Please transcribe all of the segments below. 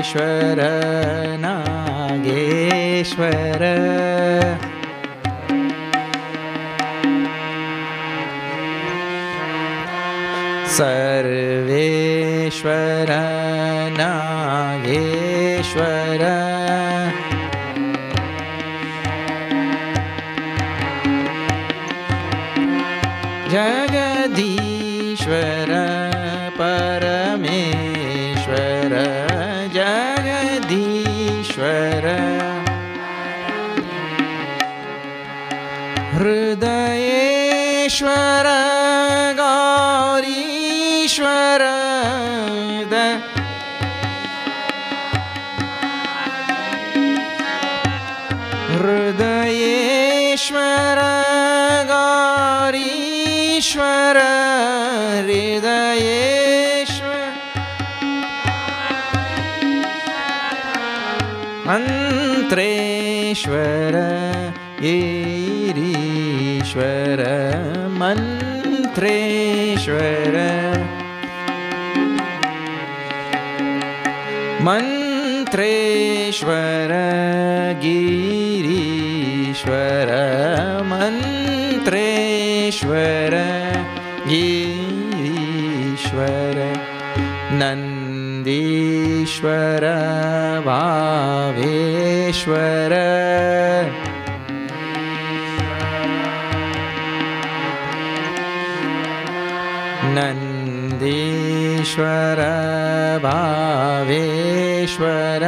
नागेश्वर सर्वेश्वर नागेश्वर जगदीश्वर परमेश्वर जगदीश्वर हृदयेश्वर गौरीश्वर हृदयेश्वर गौरीश्वर हृदयेश्वर मंत्रेश्वर ईरीश्वर मंत्रेश्वर मंत्रेश्वर गिरीश्वर मंत्रेश्वर गिरीश्वर नंदीश्वर भावेश्वर नंदीश्वर भावेश्वर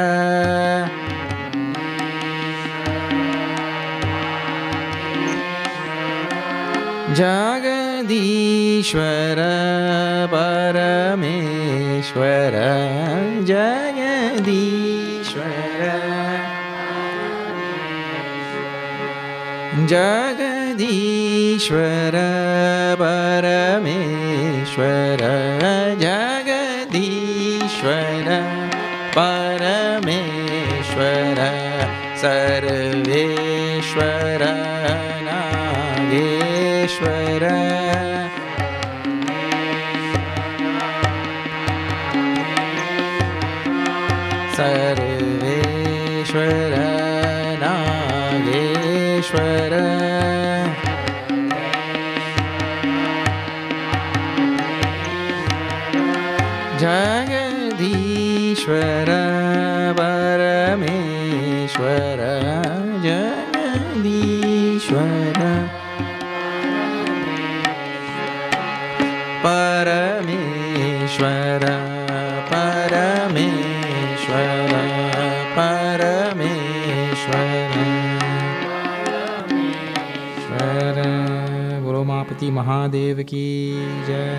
जगदीश्वर परमेश्वर जगदीश्वर जगदीश्वर परमेश्वर जगदीश्वर परमेश्वर सर्वेश्वर नागेश्वर सर्वेश्वर नागेश्वर जगदीश्वर परमेश्वर जगदीश्वर परमेश्वर परमेश्वर परमेश्वर बोलो उमापति महादेव की जय।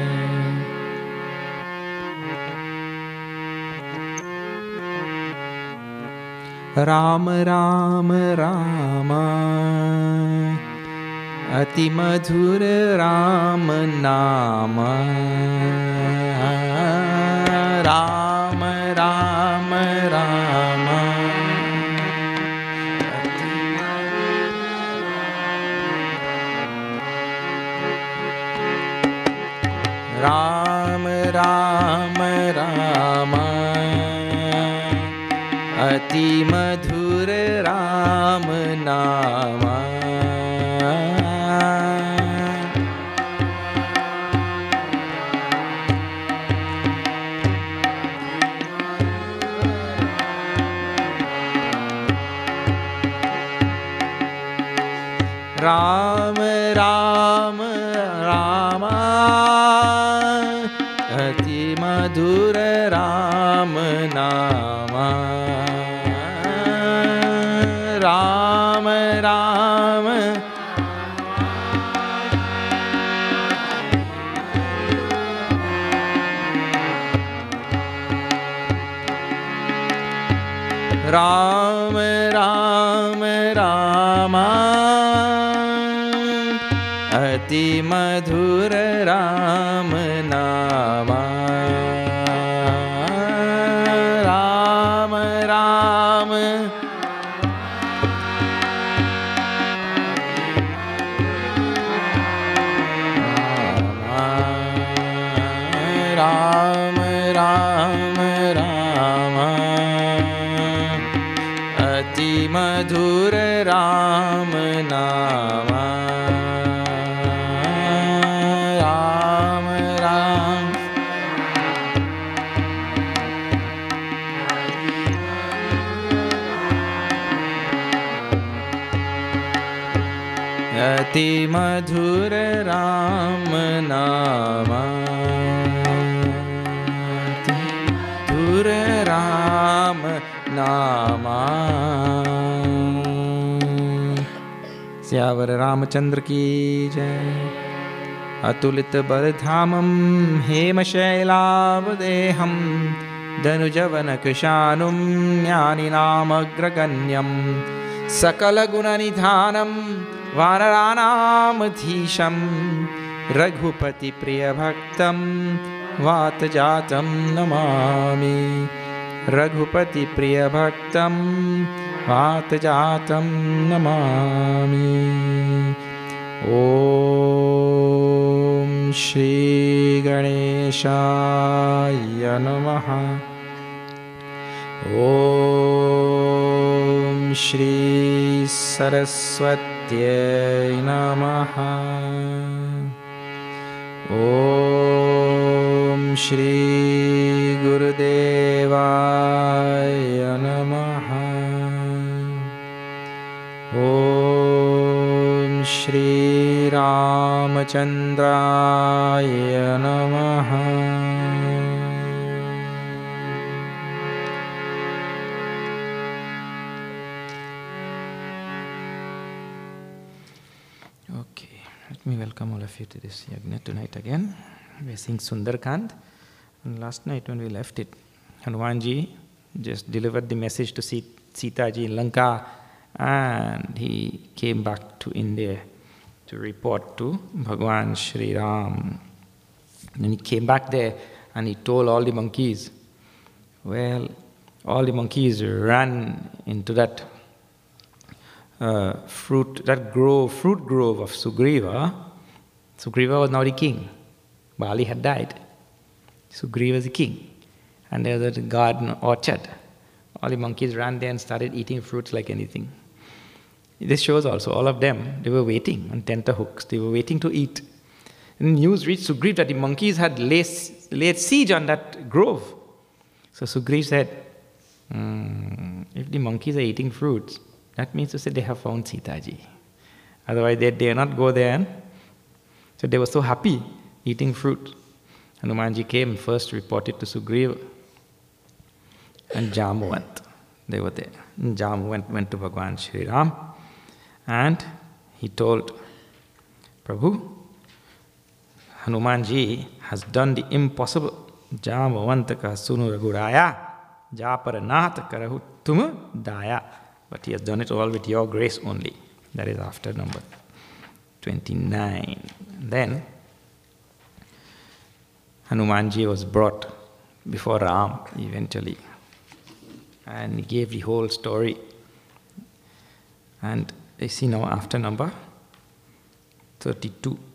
राम राम राम अति मधुर राम नाम राम राम राम राम राम राम अति मधुर राम नाम राम राम राम अति मधुर राम नाम राम राम राम राम राम अति मधुर राम नाम राम राम राम राम राम मधुर राम नाम राम राम अति मधुर राम नाम मधुर राम नामा। सियावर रामचंद्र की जय। अतुलित बलधामं हेमशैलावदेहं धनुजवन कृशानुं ज्ञानिनामग्रगण्यं सकलगुणनिधानं वानराणामधीशं रघुपतिप्रियभक्तं वातजातं नमामि। रघुपतिप्रियभक्तं वातजातं नमामि। ॐ श्रीगणेशाय नमः। ॐ श्रीसरस्वत्यै नमः। ॐ श्रीगुरुदेवाय नमः। ॐ श्रीरामचन्द्राय नमः। Okay, let me welcome all of you to this yajna tonight again. We are singing Sundarkand, and last night when we left it, Hanumanji just delivered the message to Sita ji in Lanka, and he came back to India to report to Bhagwan Shri Ram. And he came back there and he told all the monkeys. Well, all the monkeys ran into that fruit grove of Sugriva. Sugriva was now the king. Bali had died. Sugriva was the king. And there was a garden orchard. All the monkeys ran there and started eating fruits like anything. This shows also, all of them, they were waiting on tenterhooks. They were waiting to eat. And news reached Sugriva that the monkeys had laid siege on that grove. So Sugriva said, if the monkeys are eating fruits, that means to say they have found Sita ji. Otherwise they dare not go there. So they were so happy eating fruit. Hanumanji came and first reported to Sugriva. And Jamwant, they were there. And Jamwant went to Bhagwan Shri Ram and he told, Prabhu, Hanumanji has done the impossible. Jamwant ka sunu raguraya, japaranat karahu tum daya. But he has done it all with your grace only. That is after number 29. Then Hanumanji was brought before Ram eventually. And he gave the whole story. And you see now after number 32.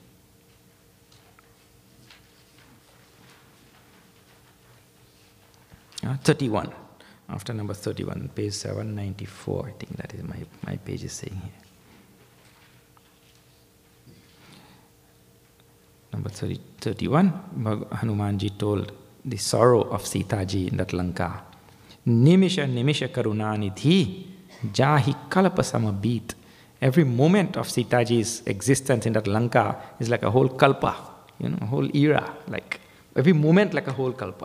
Uh, 31. After number 31, page 794, I think that is my page is saying here. Number 31, Hanumanji told the sorrow of Sita ji in that Lanka. Nimisha nimisha karunanidhi jahi kalpa samabit. Every moment of Sita ji's existence in that Lanka is like a whole kalpa, a whole era, like every moment like a whole kalpa.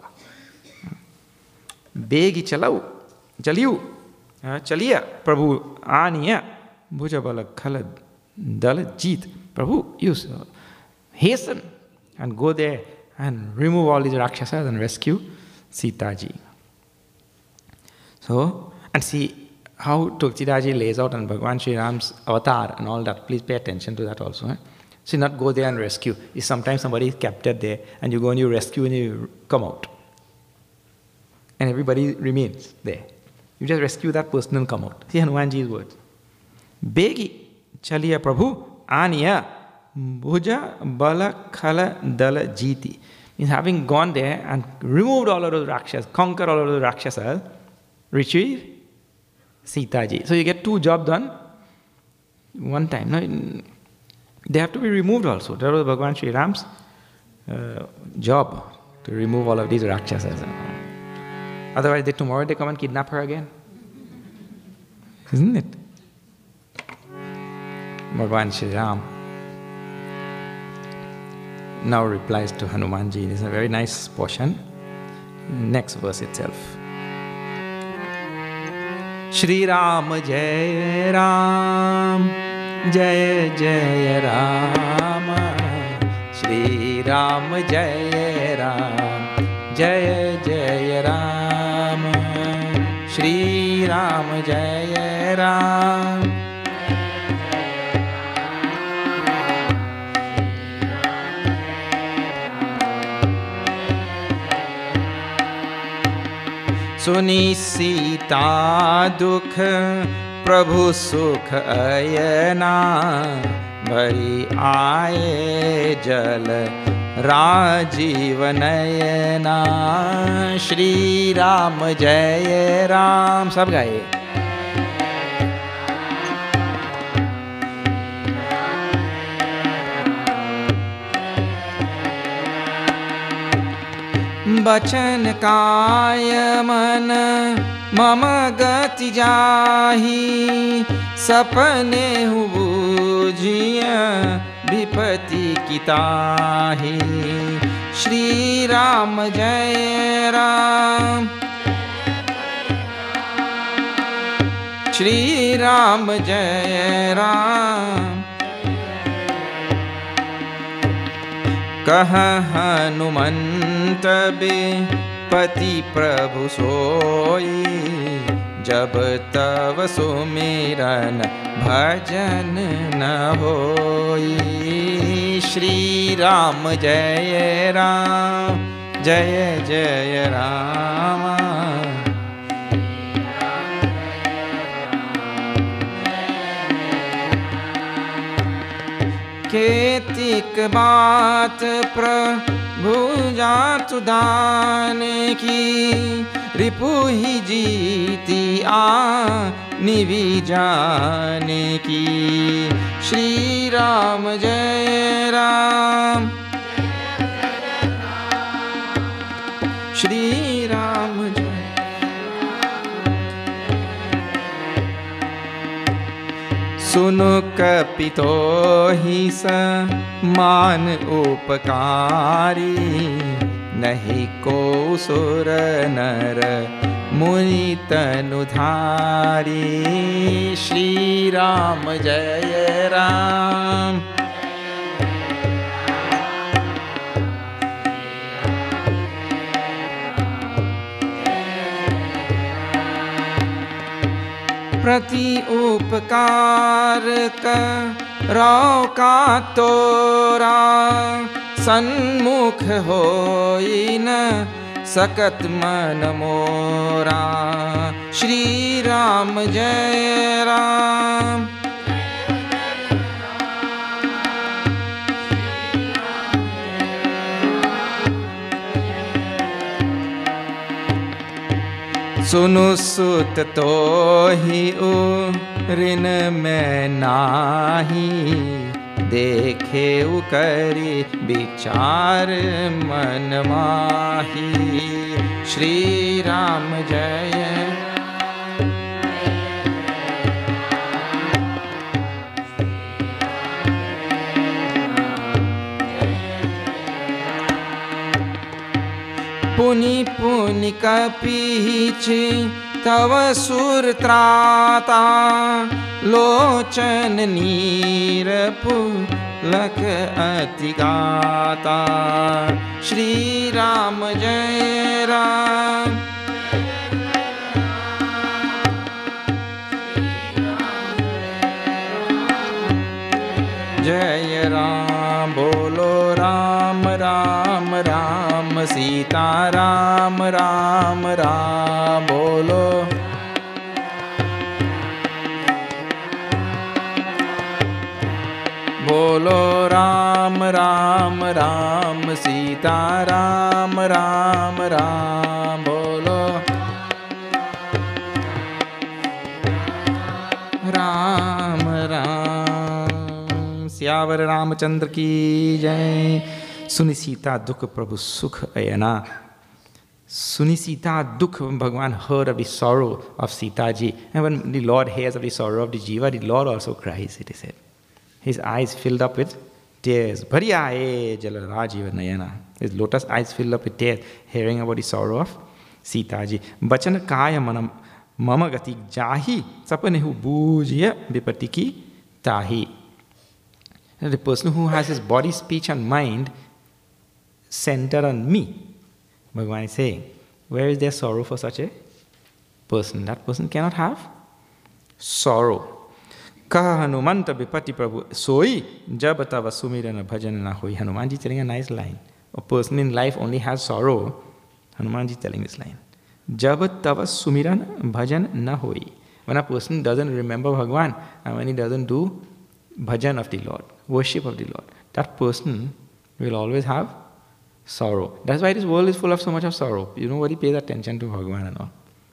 Begi chaliyu, chaliya, Prabhu, aniya, bhujabala khalad, dalad jeet. Prabhu, you hasten and go there and remove all these Rakshasas and rescue Sita ji. So, and see how Tulsida ji lays out on Bhagwan Shri Ram's avatar and all that. Please pay attention to that also. See, not go there and rescue. If sometimes somebody is captured there and you go and you rescue and you come out. And everybody remains there. You just rescue that person and come out. See Hanumanji's words. Begi chaliya Prabhu aniya bhuja bala khala dala jiti. Means having gone there and removed all of those Rakshasas, conquered all of those Rakshasas, retrieve Sita ji. So you get 2 jobs done one time. No, they have to be removed also. That was Bhagavan Sri Ram's job, to remove all of these Rakshasas. Otherwise, tomorrow they come and kidnap her again. Isn't it? Bhagavan Sri Ram now replies to Hanumanji. This is a very nice portion. Next verse itself. Shri Ram Jai Ram, Jai Jai Ram. Shri Ram Jai Ram, Jai Jai Ram. Shri Ram Jai Ram. सुनी सीता दुख प्रभु सुख अयना, भरी आए जल राजीव नयना। श्री राम जय राम, सब गाए। बचन काय मन मम गति जाहि, सपने बूझिया विपति की ताहि। श्री राम जय राम, श्री राम जय राम। कह हनुमंत पति प्रभु सोई, जब तव सुमिरन भजन न होई। श्री राम जय राम, जय जय राम। केतिक बात प्रभु जातु दाने की, रिपु ही जीती निवि जाने की। श्री राम जय राम, श्री राम जय। सुनु कपितो ही समान उपकारी, नहीं को सुर नर मुनि तनुधारी। श्री राम जय राम, प्रति उपकार करो का तोरा, सन्मुख होई न सकत मन मोरा। श्री राम जय राम, सुनु सुत तो ही ऋण में नाही, देखे करी विचार मन माही। श्री राम जय, पुनि पुनि कपीछ तव सुर त्राता, लोचन नीर पुलक अति गाता। श्री राम जय राम, जय राम। बोलो राम राम राम, सीता राम राम राम। बोलो बोलो राम राम राम, सीता राम राम राम। बोलो राम राम। सियावर रामचंद्र की जय। सुनि सीता दुख प्रभु सुख अयना। Suni Sita Dukh, Bhagavan heard of the sorrow of Sita ji. And when the Lord hears of the sorrow of the Jiva, the Lord also cries, it is said. His eyes filled up with tears. Bhariyaye jala rajiva nayana. His lotus eyes filled up with tears, hearing about the sorrow of Sita ji. Bachana kaya manam mama gati jahi, sapanehu bujya vipatiki tahi. And the person who has his body, speech and mind centered on me, Bhagavan is saying, where is there sorrow for such a person? That person cannot have sorrow. Kaha Hanumanta Vipati Prabhu Soi Jabatava Sumirana Bhajana na hoi. Hanumanji telling a nice line. A person in life only has sorrow. Hanumanji telling this line. Jabatava Sumirana Bhajan na hoi. When a person doesn't remember Bhagavan and when he doesn't do bhajan of the Lord, worship of the Lord, that person will always have sorrow. That's why this world is full of so much of sorrow. Nobody pays attention to Bhagavan and all.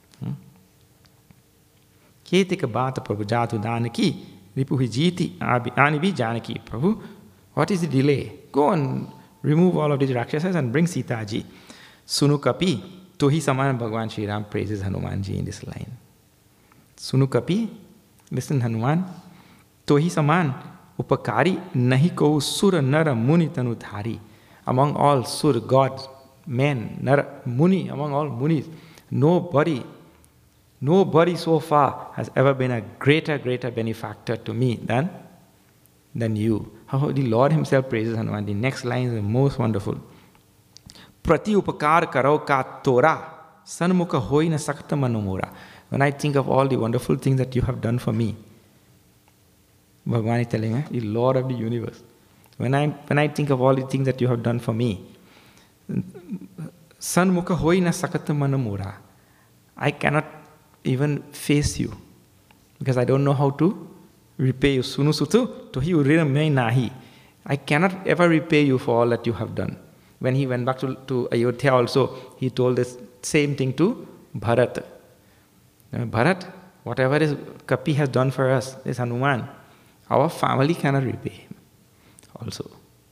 Ketika bata Prabhu jatu danaki, ripuhi jiti anibi janaki. Prabhu, what is the delay? Go and remove all of these Rakshasas and bring Sita ji. Sunukapi, tohi saman Bhagavan Shri Ram praises Hanumanji in this line. Sunukapi, listen Hanuman, tohi saman upakari nahi ko sura nara muni tanu dhari. Among all Sur, gods, men, Nara, Muni, among all Munis, nobody so far has ever been a greater benefactor to me than you. How the Lord himself praises Hanuman. The next line is the most wonderful. Prati upakar karo ka tora, sanmukha hoi na sakta manumura. When I think of all the wonderful things that you have done for me, Bhagavan is telling me, the Lord of the universe. When I think of all the things that you have done for me, Sanmukha hoi na sakata manamura. I cannot even face you because I don't know how to repay you. Sunusutu tohi urina me nahi. I cannot ever repay you for all that you have done. When he went back to Ayodhya also, he told the same thing to Bharat. Bharat, whatever Kapi has done for us, this Hanuman, our family cannot repay him. Also,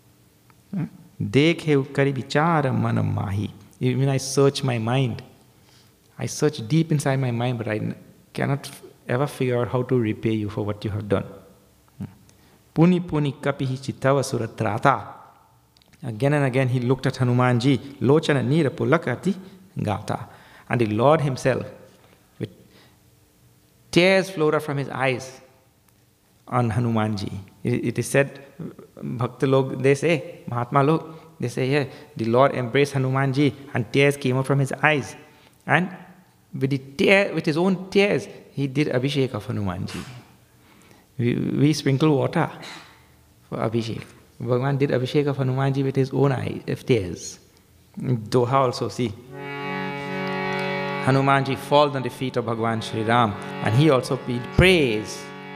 dekhe ukari vichara manam mahi. Even I search my mind, I search deep inside my mind, but I cannot ever figure out how to repay you for what you have done. Puni puni kapihi chitava suratrata. Again and again he looked at Hanumanji, lochana nira pulakati gata. And the Lord himself, with tears flowed out from his eyes on Hanumanji. It is said, Bhakta log, they say, Mahatma log, they say, yeah, the Lord embraced Hanumanji and tears came out from his eyes. And with his own tears, he did Abhishek of Hanumanji. We sprinkle water for Abhishek. Bhagavan did Abhishek of Hanumanji with his own eyes, tears. Doha also, see. Hanumanji falls on the feet of Bhagavan Shri Ram and he also paid praise.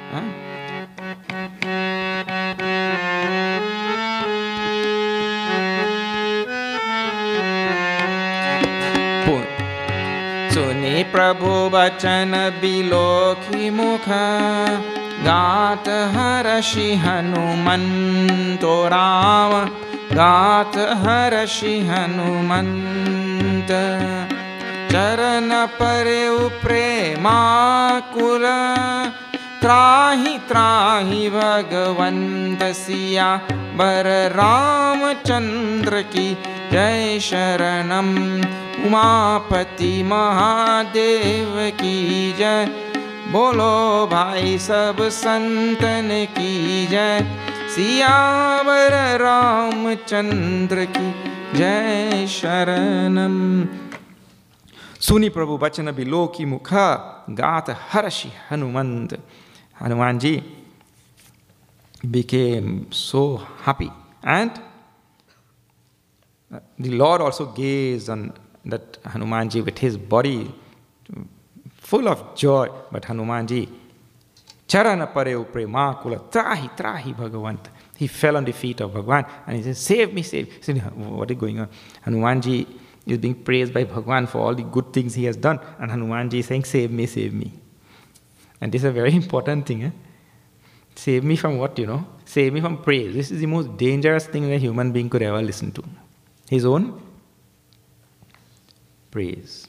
Suni Prabhu Bachana Bilokhi Mukha Gat Harashi Hanumanto Rama Gat Harashi Hanumanta Charana Pareu Prema Kura Trahi Trahi Bhagavanta Siya Bar Ramachandra Ki Jai Sharanam Umapati Mahadev की जय बोलो भाई सब संतन की जय सियावर रामचंद्र की जय शरणम सुनी प्रभु बचन बिलो की मुखा गात हर्षि Hanumant Hanuman ji became so happy and the Lord also gazed on that Hanumanji with his body full of joy, but Hanumanji, Charana Pareu Prema Kula, Trahi Bhagavant. He fell on the feet of Bhagavan and he said, save me, save me. He said, what is going on? Hanumanji is being praised by Bhagavan for all the good things he has done, and Hanumanji is saying, save me, save me. And this is a very important thing. Save me from what, Save me from praise. This is the most dangerous thing a human being could ever listen to. His own praise.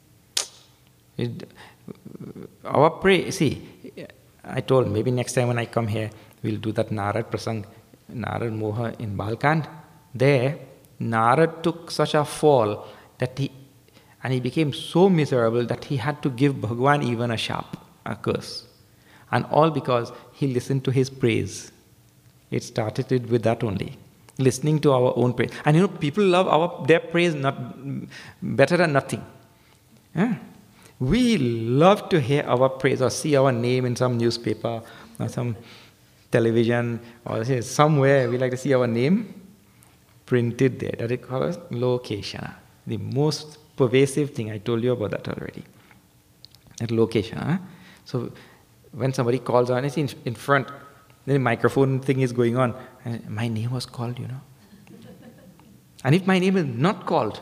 Our praise, see, I told maybe next time when I come here, we'll do that Narad Prasang, Narad Moha in Balkand. There, Narad took such a fall that he became so miserable that he had to give Bhagwan even a curse. And all because he listened to his praise. It started with that only. Listening to our own praise. And people love their praise not better than nothing. Yeah? We love to hear our praise or see our name in some newspaper or some television or somewhere. We like to see our name printed there. That is called location. The most pervasive thing, I told you about that already. That location. So when somebody calls on, it's in front, the microphone thing is going on. And my name was called, And if my name is not called,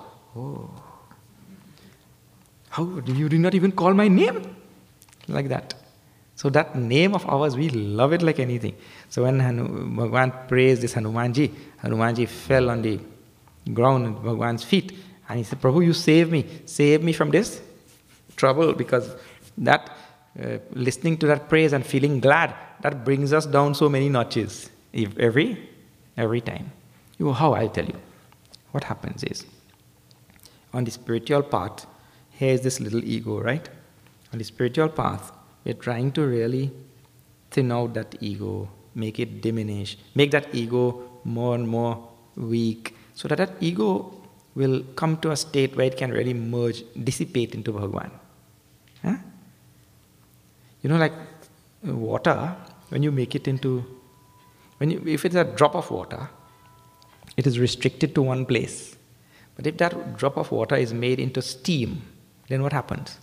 how you did not even call my name? Like that. So that name of ours, we love it like anything. So when Bhagwan praised this Hanumanji fell on the ground at Bhagwan's feet. And he said, Prabhu, you save me from this trouble, because that listening to that praise and feeling glad, that brings us down so many notches every time. How? I'll tell you. What happens is, on the spiritual path, here is this little ego, right? On the spiritual path, we're trying to really thin out that ego, make it diminish, make that ego more and more weak, so that ego will come to a state where it can really merge, dissipate into Bhagwan. Huh? Like water, when you make it into, if it's a drop of water, it is restricted to one place. But if that drop of water is made into steam, then what happens?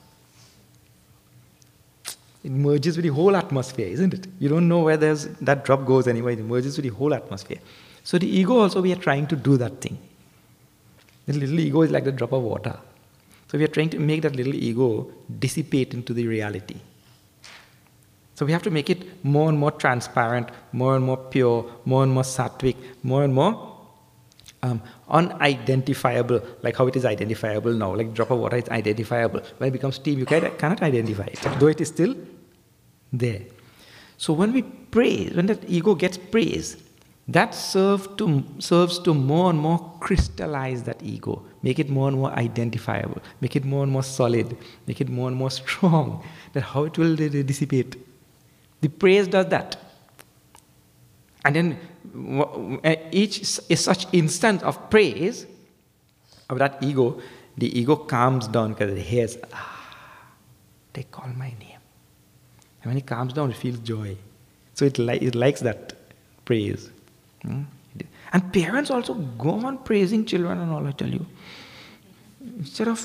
It merges with the whole atmosphere, isn't it? You don't know where that drop goes anyway. It merges with the whole atmosphere. So the ego also, we are trying to do that thing. The little ego is like the drop of water. So we are trying to make that little ego dissipate into the reality. So we have to make it more and more transparent, more and more pure, more and more sattvic, more and more unidentifiable, like how it is identifiable now. Like drop of water is identifiable. When it becomes steam, you cannot identify it, though it is still there. So when we praise, when that ego gets praised, that serves to more and more crystallize that ego, make it more and more identifiable, make it more and more solid, make it more and more strong, that how it will dissipate. The praise does that. And then each such instance of praise of that ego, the ego calms down because it hears, they call my name. And when it calms down, it feels joy. So it likes that praise. And parents also go on praising children and all, I tell you. Instead of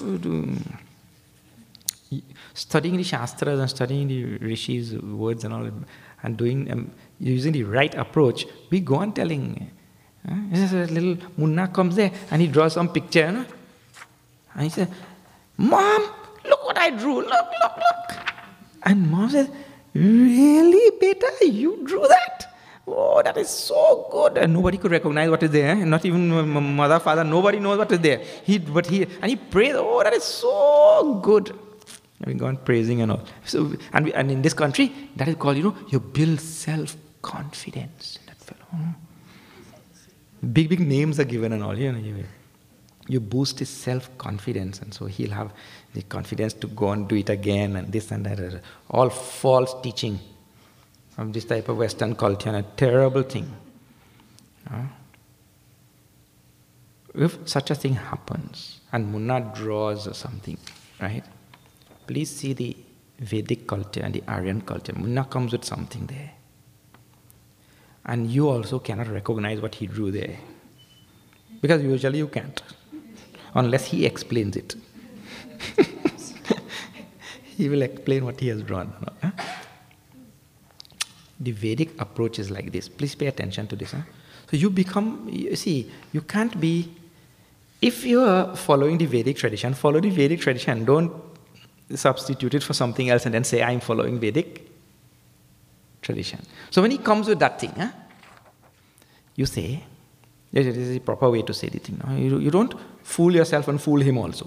studying the Shastras and studying the Rishis' words and all, and doing using the right approach, we go on telling. This little Munna comes there and he draws some picture, and he says, Mom, look what I drew, look. And Mom says, really, beta, you drew that? Oh, that is so good. And nobody could recognize what is there. Not even mother, father, nobody knows what is there. He prays, oh, that is so good. And we go on praising and all. So, and in this country, that is called, you build self-confidence. That fellow. Big names are given and all. You boost his self-confidence, and so he'll have the confidence to go and do it again, and this and that. All false teaching from this type of Western culture, and a terrible thing. If such a thing happens, and Munna draws or something, right? Please see the Vedic culture and the Aryan culture. Munna comes with something there. And you also cannot recognize what he drew there. Because usually you can't. Unless he explains it. He will explain what he has drawn. The Vedic approach is like this. Please pay attention to this. So you can't be... If you are following the Vedic tradition, follow the Vedic tradition. Don't substitute it for something else and then say, I'm following Vedic tradition. So when he comes with that thing, you say, this is a proper way to say the thing. No? You don't fool yourself and fool him also.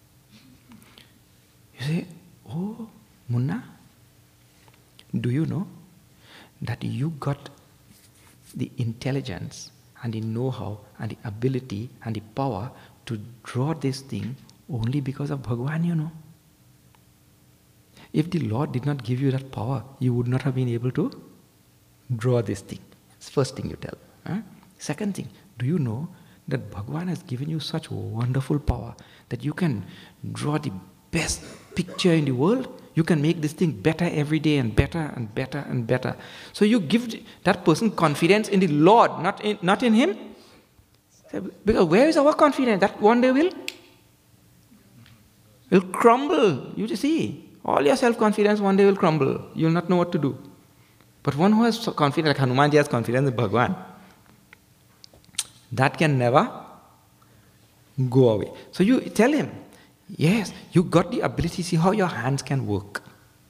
You say, oh, Munna, do you know that you got the intelligence and the know-how and the ability and the power to draw this thing only because of Bhagwan, you know? If the Lord did not give you that power, you would not have been able to draw this thing. It's the first thing you tell. Second thing, do you know that Bhagwan has given you such wonderful power that you can draw the best picture in the world? You can make this thing better every day and better and better and better. So you give that person confidence in the Lord, not in him. Because where is our confidence? That one day will crumble. You just see, all your self-confidence one day will crumble. You will not know what to do. But one who has confidence, like Hanumanji has confidence in Bhagwan, that can never go away. So you tell him, yes, you got the ability, see how your hands can work.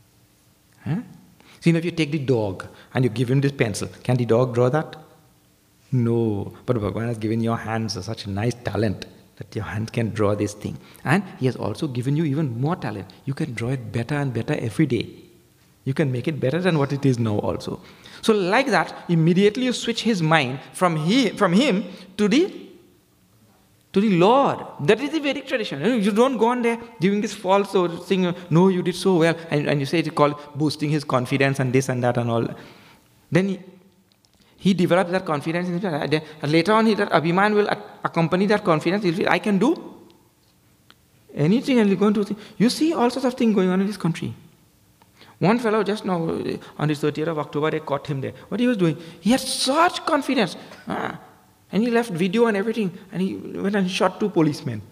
See, if you take the dog and you give him this pencil, can the dog draw that? No. But Bhagwan has given your hands such a nice talent that your hand can draw this thing. And he has also given you even more talent. You can draw it better and better every day. You can make it better than what it is now also. So like that, immediately you switch his mind from him to the Lord. That is the Vedic tradition. You don't go on there giving this false thing, no, you did so well, and you say it's called boosting his confidence and this and that and all. Then he develops that confidence in himself. Later on, that Abhiman will accompany that confidence. He'll say, I can do anything, and he'll go into things. You see all sorts of things going on in this country. One fellow just now, on the 30th of October, they caught him there. What he was doing? He had such confidence. And he left video and everything, and he went and shot 2 policemen.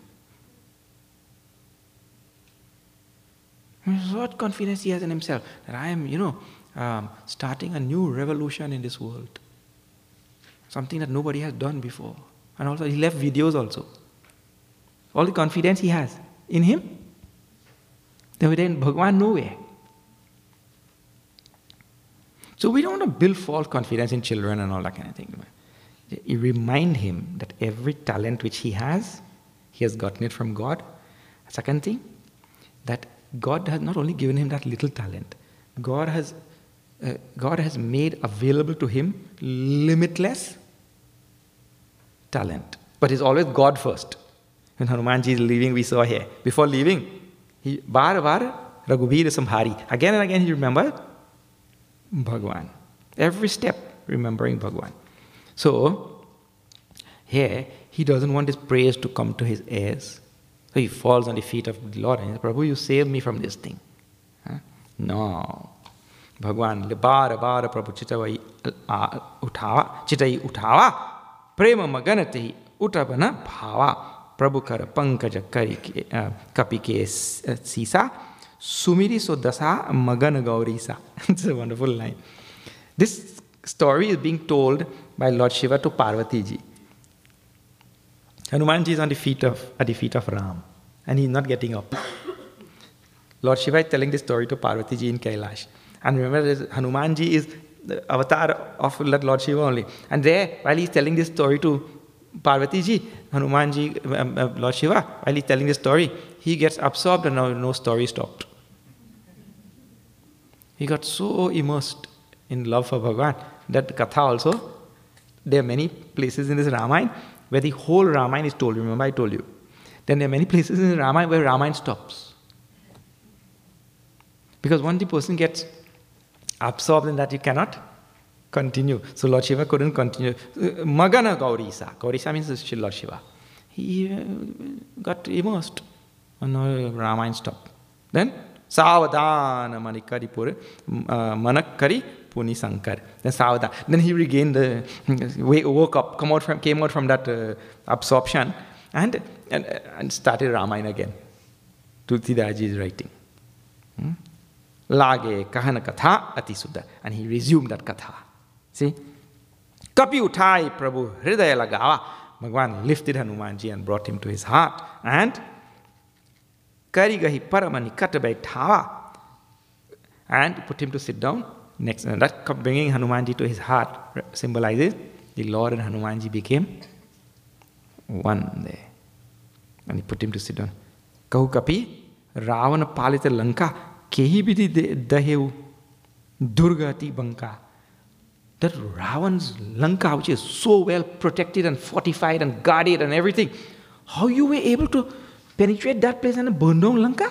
What confidence he has in himself, that I am, starting a new revolution in this world. Something that nobody has done before. And also, he left videos also. All the confidence he has in him, then Bhagwan nowhere. So we don't want to build false confidence in children and all that kind of thing. You remind him that every talent which he has gotten it from God. Second thing, that God has not only given him that little talent, God has made available to him limitless talent. But it's always God first. When Hanumanji is leaving, we saw here. Before leaving, he bar Raghubir Samhari. Again and again he remembered Bhagwan. Every step remembering Bhagwan. So, here, he doesn't want his praise to come to his ears. So he falls on the feet of the Lord and he says, Prabhu, you saved me from this thing. No. Bhagwan, bar Prabhu chitai uthawa, prema maganati utavana bhava, Prabhu kara pankaja kapike sisa, sumiri so dasa magana gaurisa. It's a wonderful line. This story is being told by Lord Shiva to Parvati ji. Hanumanji is at the feet of Ram, and he's not getting up. Lord Shiva is telling this story to Parvati ji in Kailash. And remember, Hanumanji is the avatar of Lord Shiva only. And there, while he's telling this story to Parvati ji, Hanumanji, Lord Shiva, while he's telling this story, he gets absorbed and no story stopped. He got so immersed in love for Bhagwan that Katha also, there are many places in this Ramayana where the whole Ramayana is told. Remember I told you. Then there are many places in the Ramayana where Ramayana stops. Because once the person gets absorbed in that, you cannot continue. So Lord Shiva couldn't continue. Magana Gaurisa. Gaurisa means Lord Shiva. He got immersed. And now Ramayana stopped. Then Savadana Manikari Pura Manakari Puni Sankar. Then Savadana. Then he regained woke up, came out from that absorption and started Ramayana again. Tulsidaji is writing. Lage kahana katha ati sudha. And he resumed that katha. See? Kapi uthai Prabhu hridaya lagawa. Bhagwan lifted Hanumanji and brought him to his heart. And Karigahi paramani katabai and put him to sit down next. And that bringing Hanumanji to his heart symbolizes the Lord and Hanumanji became one there. And he put him to sit down. Kahu kapi Ravana palita Lanka kehi bidi daheu Durgati banka. That Ravan's Lanka, which is so well protected and fortified and guarded and everything, how you were able to penetrate that place and burn down Lanka?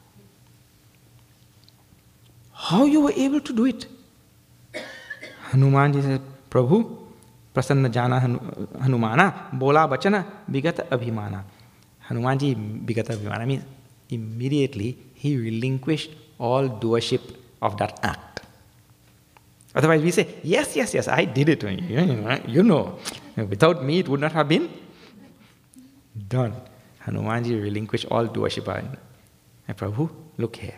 How you were able to do it? Hanumanji said, Prabhu, prasanna jana Hanumana, bola bachana, bigata abhimana. Hanumanji bigata abhimana means immediately he relinquished all doership of that act. Otherwise we say, yes, yes, yes, I did it. You know, without me it would not have been done. Hanumanji relinquished all doership. And Prabhu, look here.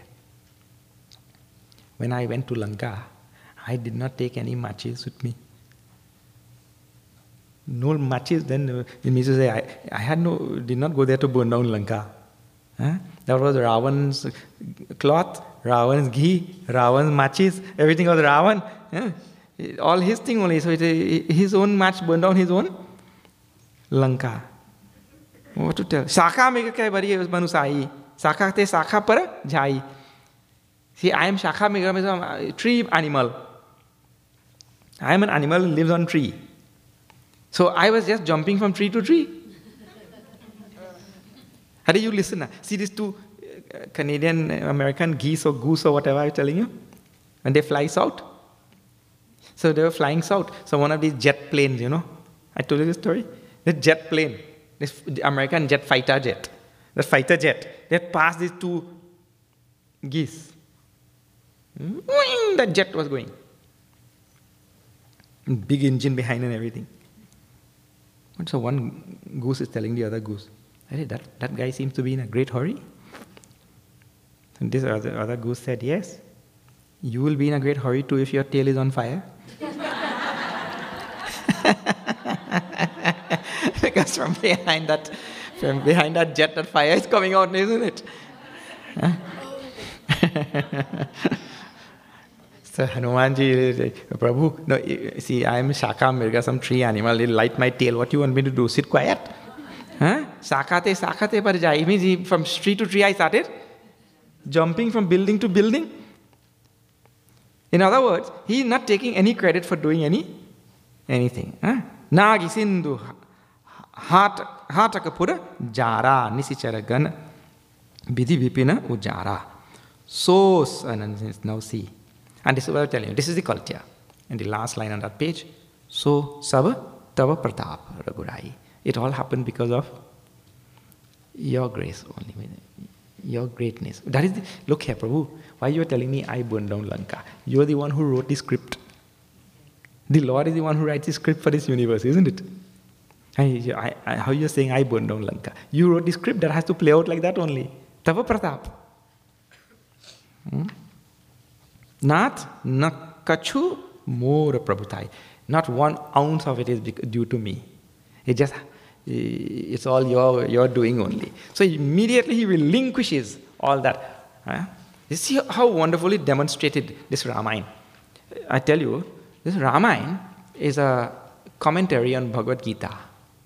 When I went to Lanka, I did not take any matches with me. No matches, then it means to say, I did not go there to burn down Lanka. That was Ravan's cloth, Ravan's ghee, Ravan's matches, everything was Ravan. All his thing only. So his own match burned down his own Lanka. What to tell? Saka mega kai bari manusai. Saka te saka para jai. See, I am Shaka mega means a tree animal. I am an animal who lives on tree. So I was just jumping from tree to tree. How do you listen? See these two Canadian, American geese or goose or whatever I'm telling you? When they fly south. So they were flying south. So one of these jet planes, I told you this story. The jet plane, this American fighter jet, they passed these two geese. That jet was going. Big engine behind and everything. And so one goose is telling the other goose, hey, that guy seems to be in a great hurry. And this other goose said, yes, you will be in a great hurry too if your tail is on fire. Because from behind that jet, that fire is coming out, isn't it? So Hanumanji, Prabhu, no, see, I am Shaka Mirga, some tree animal, it'll light my tail. What do you want me to do? Sit quiet? Sakate par jai. Means from tree to tree I started jumping from building to building. In other words, he is not taking any credit for doing anything. Nagi Sindhu Hatakapura Jara Nisicharagan Bidhi Vipina Ujara. So, now see. And this is what I'm telling you. This is the culture. And the last line on that page. So, Sava Tava Pratap Raghurai. It all happened because of your grace only. Your greatness. That is look here, Prabhu. Why you are telling me I burned down Lanka? You are the one who wrote the script. The Lord is the one who writes the script for this universe, isn't it? How you are saying I burned down Lanka? You wrote the script that has to play out like that only. Tava Pratap. Not kachu more prabhutai. Not 1 ounce of it is due to me. It's all your doing only. So immediately he relinquishes all that. You see how wonderfully demonstrated this Ramayana. I tell you, this Ramayana is a commentary on Bhagavad Gita.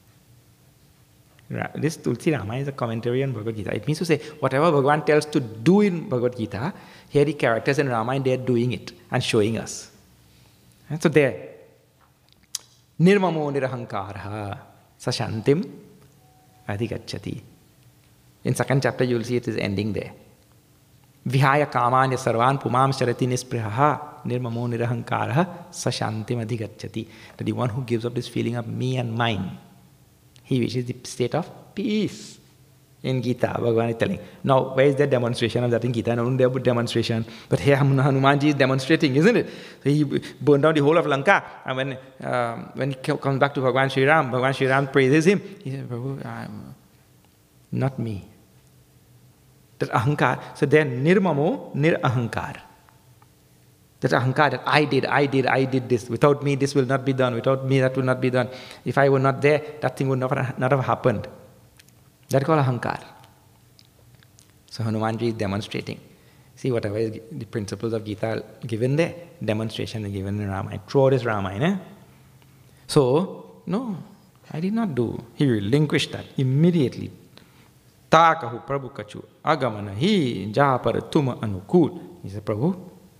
This Tulsi Ramayana is a commentary on Bhagavad Gita. It means to say, whatever Bhagavan tells to do in Bhagavad Gita, here the characters in Ramayana, they are doing it and showing us. And so there, Nirmamo Nirahankarha Sashantim Adhigacchati. In second chapter, you will see it is ending there. Vihaya Kamanya Sarvan Pumam Sharati Nisprihaha Nirmamo Nirahankarha Sashantim Adhigacchati. That the one who gives up this feeling of me and mine, he wishes the state of peace. In Gita, Bhagavan is telling. Now, where is the demonstration of that in Gita? No, there was demonstration. But here Hanumanji is demonstrating, isn't it? So he burned down the whole of Lanka. And when he comes back to Bhagavan Sri Ram praises him. He says, Prabhu, not me. That ahankar. So there, nirmamo, nirahankar. That ahankar, that I did this. Without me, this will not be done. Without me, that will not be done. If I were not there, that thing would not have happened. That's called ahankar. So Hanumanji is demonstrating. See, whatever is the principles of Gita are given there, demonstration is given in Ramayana, throughout his Ramayana. So, no, I did not do. He relinquished that immediately. Ta kahu Prabhu kachu agamana hi japar tuma anukul. He said, Prabhu,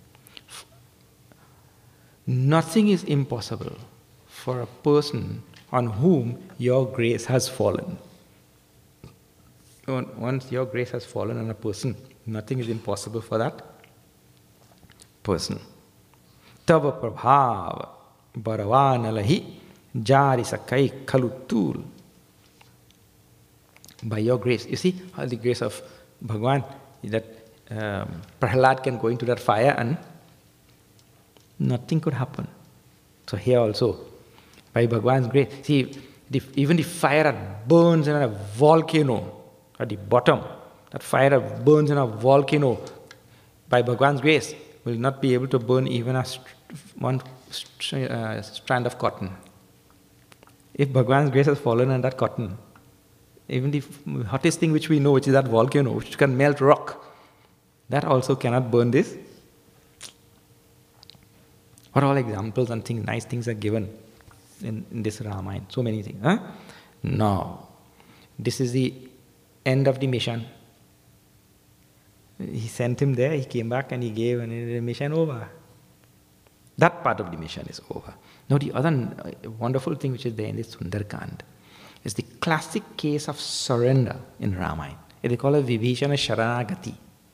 nothing is impossible for a person on whom your grace has fallen. Once your grace has fallen on a person, nothing is impossible for that person. Tava prabhav baravanalahi jari sakai kalutul. By your grace, you see how the grace of Bhagwan, that Prahlad can go into that fire and nothing could happen. So here also, by Bhagwan's grace, see, even the fire that burns in a volcano at the bottom, that fire that burns in a volcano, by Bhagwan's grace, will not be able to burn even one strand of cotton. If Bhagwan's grace has fallen on that cotton, even the hottest thing which we know, which is that volcano, which can melt rock, that also cannot burn this. What all examples and things, nice things are given in this Ramayana. So many things. Huh? No. This is the end of the mission. He sent him there, he came back and he gave, and the mission over. That part of the mission is over. Now the other wonderful thing which is there in this Sundarkand is the classic case of surrender in Ramayana. They call it Vibhishana Sharanagati.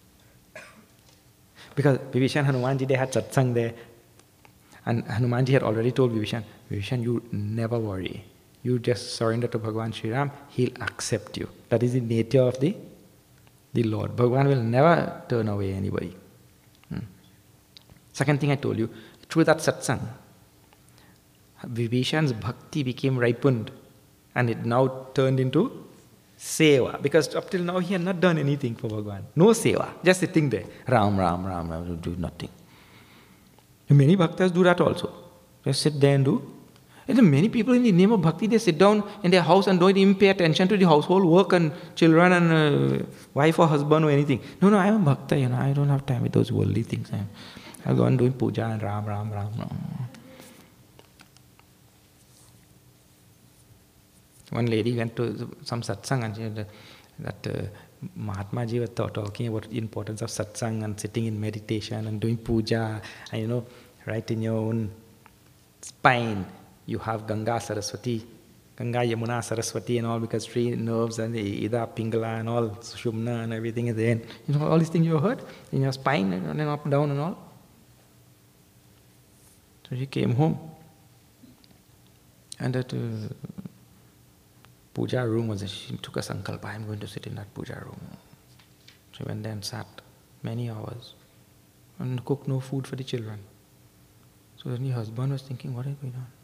Because Vibhishan and Hanumanji, they had satsang there. And Hanumanji had already told Vibhishan, Vibhishan, you never worry. You just surrender to Bhagavan Sri Ram, he'll accept you. That is the nature of the Lord. Bhagavan will never turn away anybody. Second thing I told you, through that satsang, Vibhishan's bhakti became ripened. And it now turned into seva. Because up till now he had not done anything for Bhagavan. No seva. Just sitting there. Ram, Ram, Ram, Ram, do nothing. And many bhaktas do that also. Just sit there and do. And many people in the name of bhakti, they sit down in their house and don't even pay attention to the household work and children and wife or husband or anything. No, I'm a bhakta, I don't have time with those worldly things. I'll go on doing puja and Ram, Ram, Ram. No. One lady went to some satsang and she had that Mahatma Ji was talking about the importance of satsang and sitting in meditation and doing puja. And right in your own spine, you have Ganga Saraswati, Ganga Yamuna Saraswati and all, because three nerves and Ida, Pingala and all, Sushumna and everything is there. All these things you heard in your spine and up and down and all. So she came home. And that puja room was, she took a sankalpa, I'm going to sit in that puja room. She went there and sat many hours and cooked no food for the children. So then the husband was thinking, what is going on?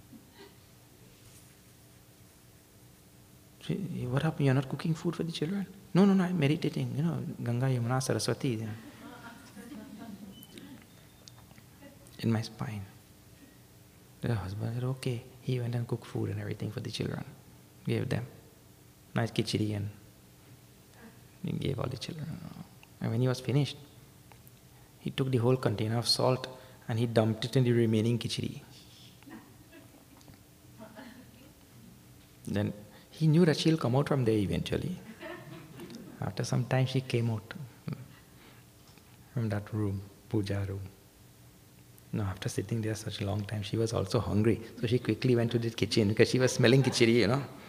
What happened? You're not cooking food for the children? No, I'm meditating, Ganga, Yamuna, Saraswati. In my spine. The husband said, okay. He went and cooked food and everything for the children. Gave them. Nice khichdi and he gave all the children. And when he was finished, he took the whole container of salt and he dumped it in the remaining khichdi. Then he knew that she'll come out from there eventually. After some time she came out from that room, puja room. No, after sitting there such a long time, she was also hungry. So she quickly went to the kitchen because she was smelling khichdi,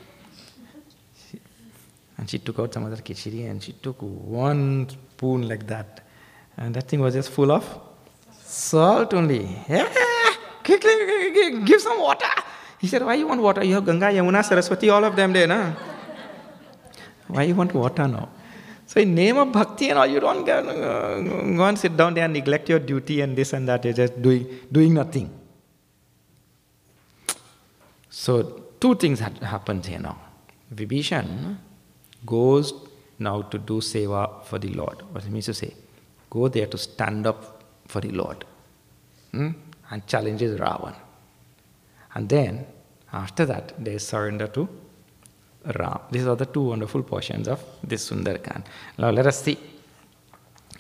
And she took out some other khichdi and she took one spoon like that. And that thing was just full of salt only. Yeah, quickly, give some water. He said, why you want water? You have Ganga, Yamuna, Saraswati, all of them there, na? Why you want water now? So in name of bhakti and all, you don't go and sit down there and neglect your duty and this and that. You're just doing nothing. So two things happened here now. Vibhishan goes now to do seva for the Lord. What it means to say, go there to stand up for the Lord. And challenges Ravan. And then, after that, there is surrender to Ram. These are the two wonderful portions of this Sundarkand. Now let us see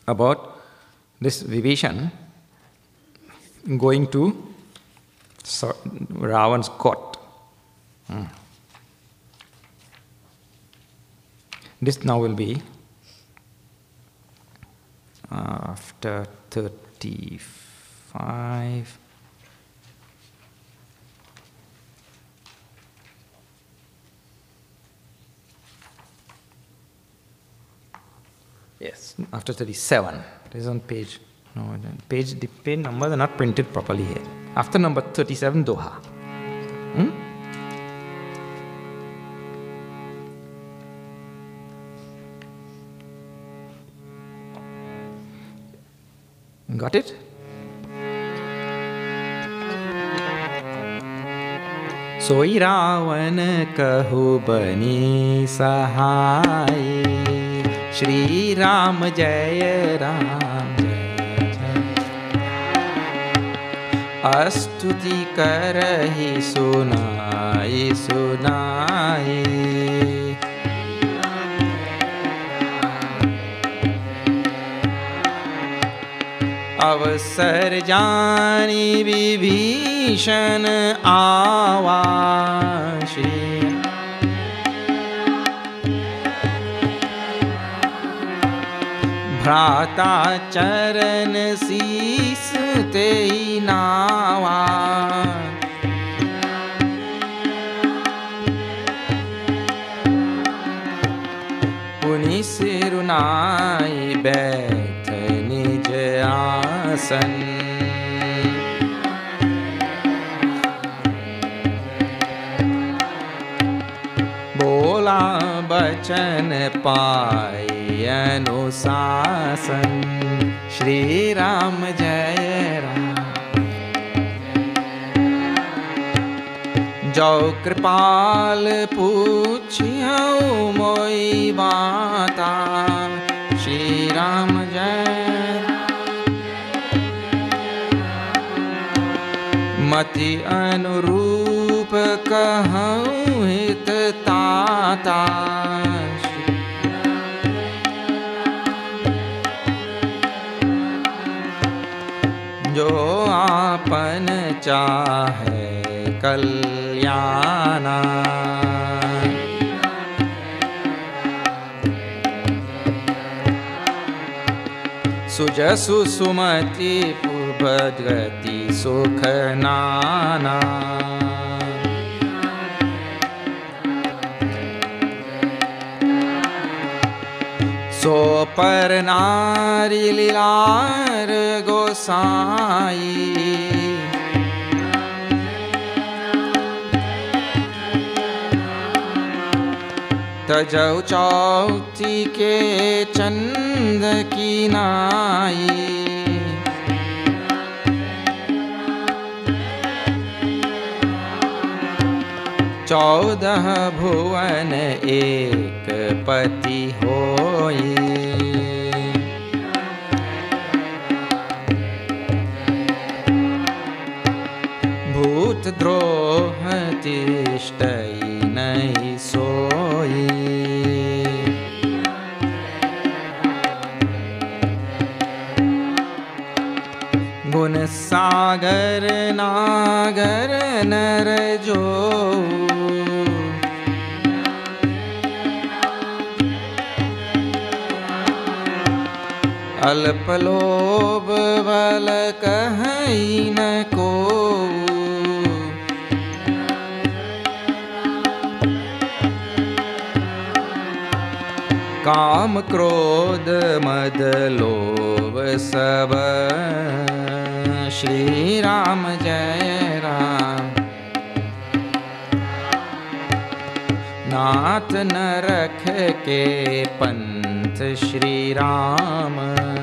about this Vibhishan going to Ravan's court. This now will be after 35. Yes, after 37. It is on page. No, the page numbers are not printed properly here. After number 37, Doha. Got it? सोई रावण कहु बनी सहाय, श्री राम जय राम जय जय। अस्तुति करहि सुनाई सुनाई, अवसर जानी विभीषण आवा, श्री भ्राता चरण शीस तेहि नावा। पुनि सिरुनाई बैठ निज आसन, बोला बचन पाई अनुशासन, श्री राम जय राम। जो कृपाल पूछियो मोई बाता, श्री राम जय। मति अनुरूप कहूँ हित ताता, जो आपन चाहे कल्याणा। सुजसु सुमति भगति सुख नाना, सो पर नारी लीलार गोसाई। तजौ चौथी के चंद की नाई, 14 भुवन एक पति होई। भूत द्रोह तिष्ठई नहीं सोई, गुण सागर नागर नर जो। अल्प लोभ बल कहई न को, काम क्रोध मद लोभ सब, श्री राम जय राम। नाथ न रख के पंथ, श्री राम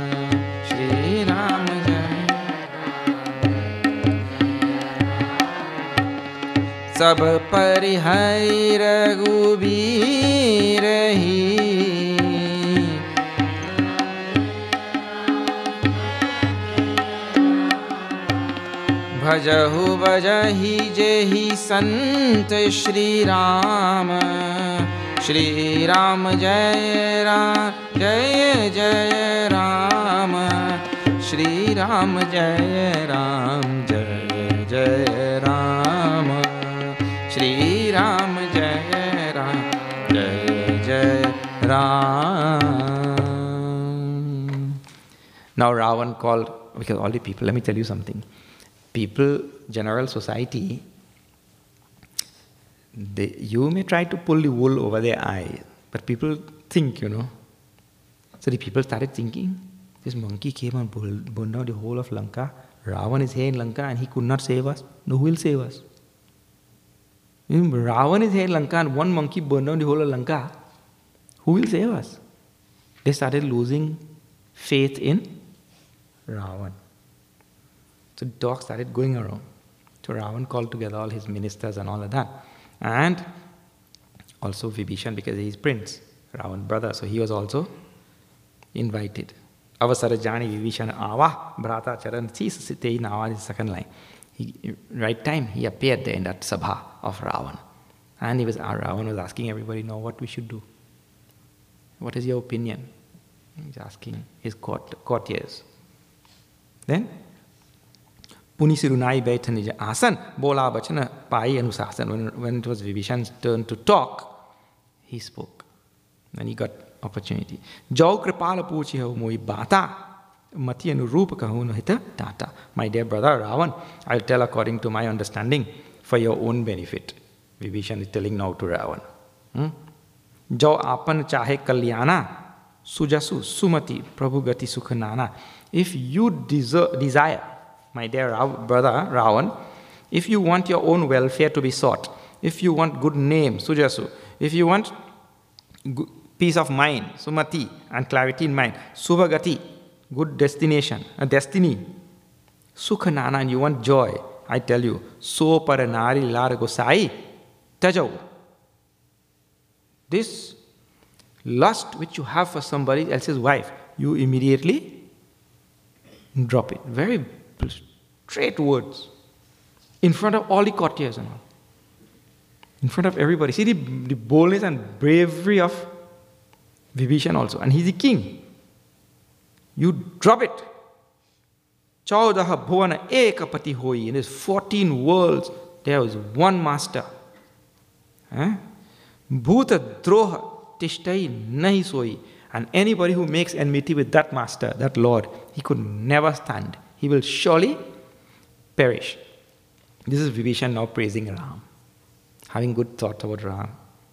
जय। सब परिहरि रघुबीर ही, भजहु बजहि जेहि संत, श्री राम जय Ram Jai Jai Ram, Shri Ram Jai Ram, Jai Jai Ram, Shri Ram Jai Ram, Jai Jai Ram. Now Ravan called, because all the people, let me tell you something. People, general society, you may try to pull the wool over their eye, but people think, So the people started thinking, this monkey came and burned down the whole of Lanka. Ravan is here in Lanka and he could not save us. No, who will save us? Ravan is here in Lanka and one monkey burned down the whole of Lanka. Who will save us? They started losing faith in Ravan. So talk started going around. So Ravan called together all his ministers and all of that. And also Vibhishan, because he is prince, Ravan's brother, so he was also invited. Avasara Jani Vibhishan Ava Bhrata Charan Site Nava is the second line. Right time he appeared there in that sabha of Ravan. And Ravan was asking everybody, now what we should do. What is your opinion? He's asking his courtiers. Then Punisirunai Baitanija Asan, Bola Bachana Pai Anusasan. When it was Vibhishan's turn to talk, he spoke. Then he got opportunity. Jau Kripala Puchi Mui Bata, Mati Anurupa Kahuna Hita Tata. My dear brother Ravan, I'll tell according to my understanding for your own benefit. Vibhishan is telling now to Ravan. Jau Apan Chahe Kalyana, Sujasu Sumati Prabhugati Sukhanana. If you desire, my dear brother Ravan, if you want your own welfare to be sought, if you want good name, Sujasu, if you want peace of mind, Sumati, and clarity in mind, Subhagati, good destination, a destiny, Sukhanana, and you want joy, I tell you, So Paranari Lar Gosai, Tajau. This lust which you have for somebody else's wife, you immediately drop it. Very straight words. In front of all the courtiers and all. In front of everybody. See the boldness and bravery of Vibhishan also. And he's the king. You drop it. Chaudaha bhuvana ekapati hoi. In his 14 worlds, there was one master. Bhuta droha tishtai nahi soi. And anybody who makes enmity with that master, that Lord, he could never stand. He will surely perish. This is Vibhishan now praising Ram, having good thoughts about Ram.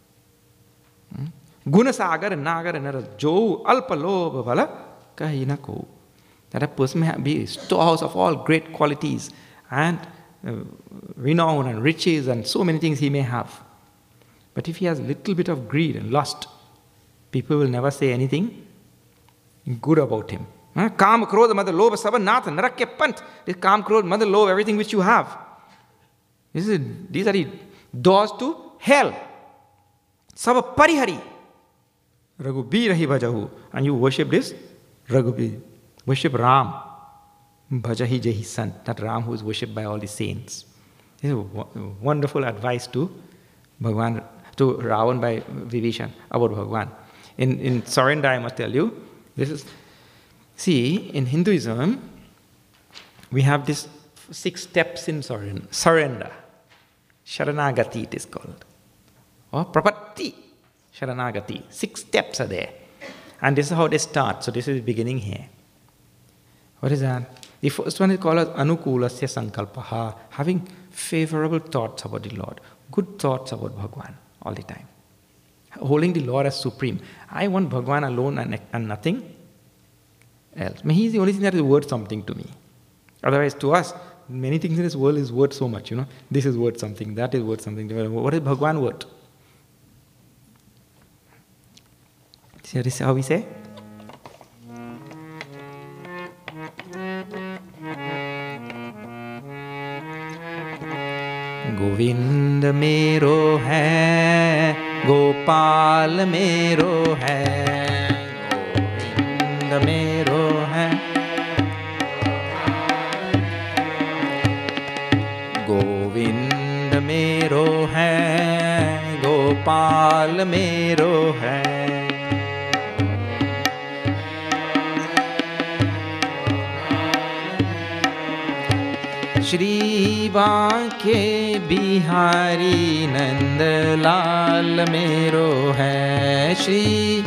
Gunasagar nagar nara jo alpalo bhavala kahina ko. That a person may be a storehouse of all great qualities and renown and riches and so many things he may have. But if he has a little bit of greed and lust, people will never say anything good about him. Kam, Krodha, Mother, Lobha, Sabha, Natha, Narakya, Pant. This Kam, Krodha, Mother, Lobha, everything which you have. These are the doors to hell. Sabha Parihari. Raghubi Rahi Bhajahu. And you worship this Raghubi. Worship Ram. Bhajahi Jahi Sant. That Ram who is worshipped by all the saints. This is a wonderful advice to Bhagwan, to Ravan by Vibhishan about Bhagwan. In surrender, I must tell you, this is, see, in Hinduism, we have these 6 steps in surrender. Sharanagati it is called. Or Prapatti, Sharanagati. 6 steps are there. And this is how they start. So this is the beginning here. What is that? The first one is called as Anukulasya Sankalpaha, having favorable thoughts about the Lord, good thoughts about Bhagwan all the time. Holding the Lord as supreme. I want Bhagwan alone and nothing else. I mean, he's the only thing that is worth something to me. Otherwise, to us, many things in this world is worth so much, This is worth something, that is worth something. What is Bhagwan worth? See, this is how we say? Govind मेरो है गोपाल मेरो है गोविंद मेरो है गोविंद मेरो है गोपाल मेरो है श्री बांके बिहारी नंदलाल मेरो है श्री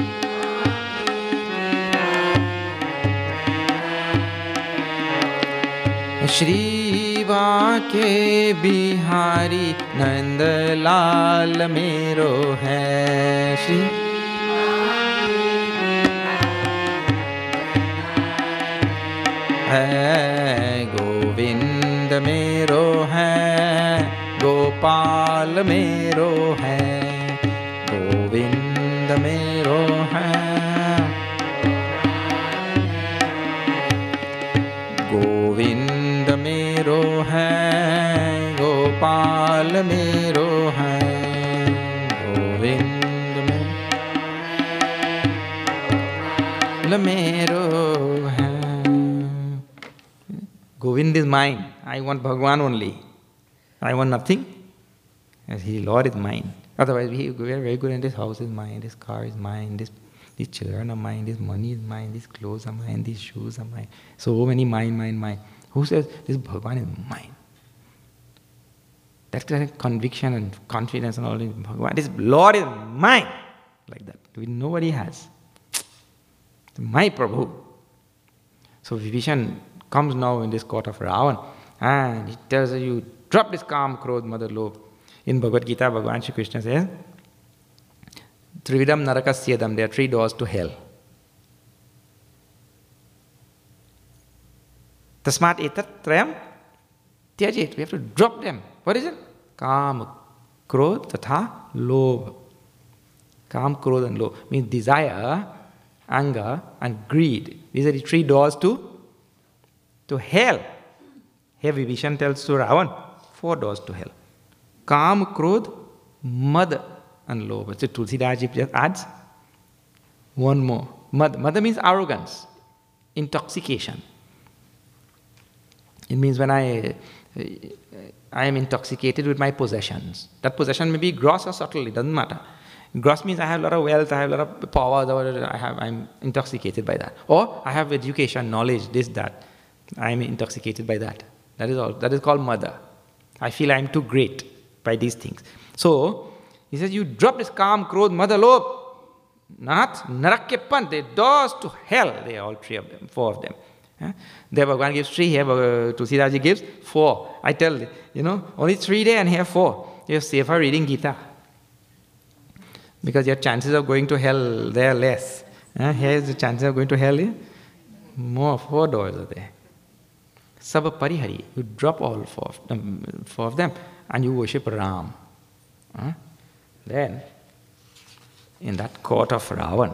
श्री बांके बिहारी नंदलाल मेरो है श्री है गोविंद मेरो है गोपाल मेरो है गोविंद मेरो है गोविंद मेरो है गोपाल मेरो है गोविंद मेरो है Govind is mine. I want Bhagwan only. I want nothing. As He, Lord, is mine. Otherwise, we are very good, and this house is mine, this car is mine, these children are mine, this money is mine, these clothes are mine, these shoes are mine. So many mine. Who says this Bhagwan is mine? That kind of conviction and confidence and all in Bhagwan. This Lord is mine. Like that. Nobody has. My Prabhu. So Vibhishan comes now in this court of Ravan and he tells you, drop this Kam, Krodh, Mada, Lobh. In Bhagavad Gita, Bhagavan Shri Krishna says, Trividam Narakasyadam, there are 3 doors to hell. Tasmat etat trayam tyajit. We have to drop them. What is it? Kam, Krodh, Tatha, Lobh. Kam, Krodh and Lobh means desire, anger and greed. These are the 3 doors to hell. Here Vibhishan tells to Ravan, 4 doors to hell. Kam, Krodh, Mad and Lobh. So Tulsidas just adds one more. Mad means arrogance, intoxication. It means when I am intoxicated with my possessions. That possession may be gross or subtle, it doesn't matter. Gross means I have a lot of wealth, I have a lot of power, I'm intoxicated by that. Or I have education, knowledge, this, that. I am intoxicated by that. That is all. That is called mother. I feel I am too great by these things. So, he says, you drop this Kam, Krodh, Mada, Lobh. Nath, Narakyapan, the doors to hell. They are all 3 of them, 4 of them. There Bhagavan gives 3, here Tulsidas gives 4. I tell you, only 3 there and here 4. You're safer reading Gita. Because your chances of going to hell, they are less. Here is the chances of going to hell, more, 4 doors are there. Sab Parihari, you drop all 4 of them and you worship Ram. Then, in that court of Ravan,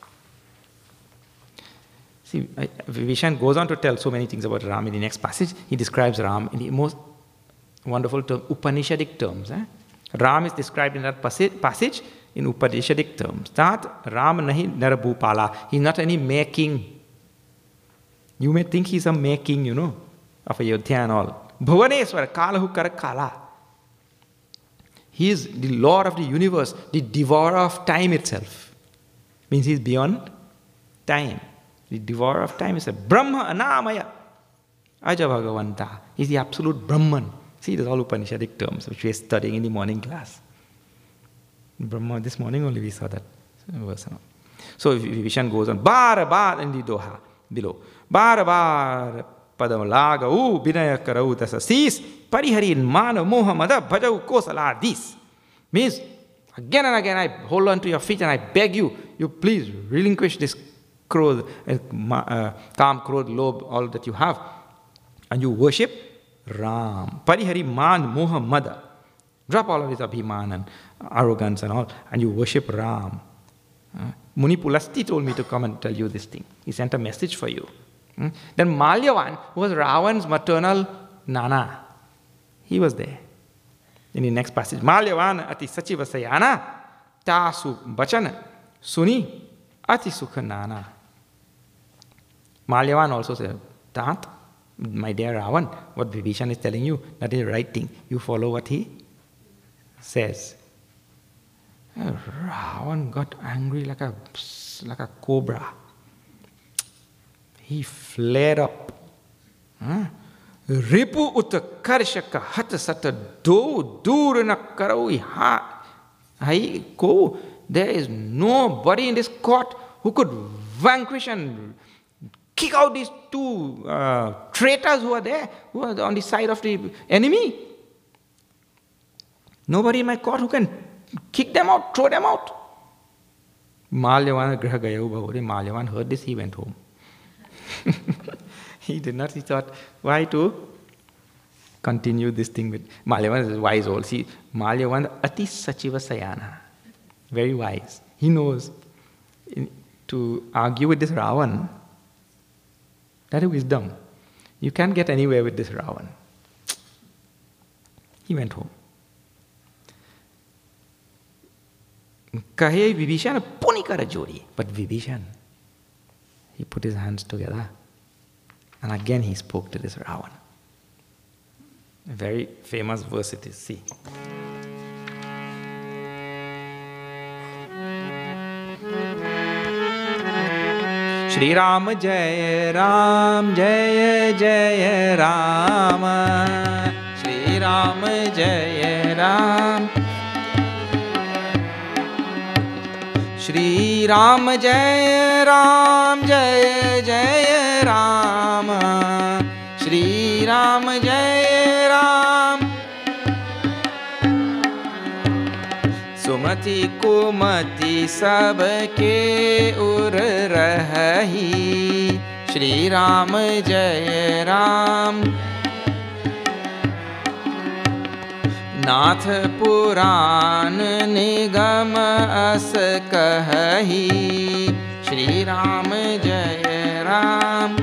see, Vibhishan goes on to tell so many things about Ram in the next passage. He describes Ram in the most wonderful term, Upanishadic terms. Ram is described in that passage in Upanishadic terms. That Ram nahi Narabhupala, he is not any mere king. You may think he is a mere king, of Ayodhya and all. Bhuvaneswar, Kalahu Karakala. He is the Lord of the universe, the devourer of time itself. Means he is beyond time. The devourer of time is a Brahma Anamaya. Aja Bhagavanta. He is the absolute Brahman. See, these are all Upanishadic terms which we are studying in the morning class. Brahma, this morning only we saw that verse. So Vibhishan goes on. Bar in the Doha below. Bar padam laga binaya karau dasa sis parihari mana moha mada bhajau kosala this. Means again and again I hold on to your feet and I beg you please relinquish this Krodh, Kam, Krodh, Lobh, all that you have, and you worship Ram. Parihari man moha mada. Drop all of this abhiman and arrogance and all, and you worship Ram. Muni Pulasti told me to come and tell you this thing. He sent a message for you. Then Malyavan, who was Ravan's maternal nana, he was there. In the next passage, Malyavan ati sachiva sayana tasu bachana suni ati sukha nana. Malyavan also said, Tat, my dear Ravan, what Vibhishan is telling you, that is the right thing. You follow what he says. Ravan got angry like a cobra. He flared up. Ripu utakarshaka hata sata do durana karaui ha. Ko. There is nobody in this court who could vanquish and kick out these two traitors who are there, who are on the side of the enemy. Nobody in my court who can kick them out, throw them out. Malyavan graha gaya bhavore. Malyavan heard this, he went home. He did not, he thought, why to continue this thing with... Malyavan is wise old. See, Malyavan ati sachiva sayana. Very wise. He knows to argue with this Ravan, that is wisdom. You can't get anywhere with this Ravan. He went home. Kahe Vibhishan punikara jodi. But Vibhishan, he put his hands together. And again he spoke to this Ravan. A very famous verse it is. See. Shri Ram Jai Ram Jai Jai Ram. Shri Ram Jai Ram. Shri Ram Jai Ram Jai Jai Ram. Shri Ram Jai Ram. Sumati kumati sabke ur rahi. Shri Ram Jai Ram. नाथ पुराण निगम अस कहि श्री राम जय राम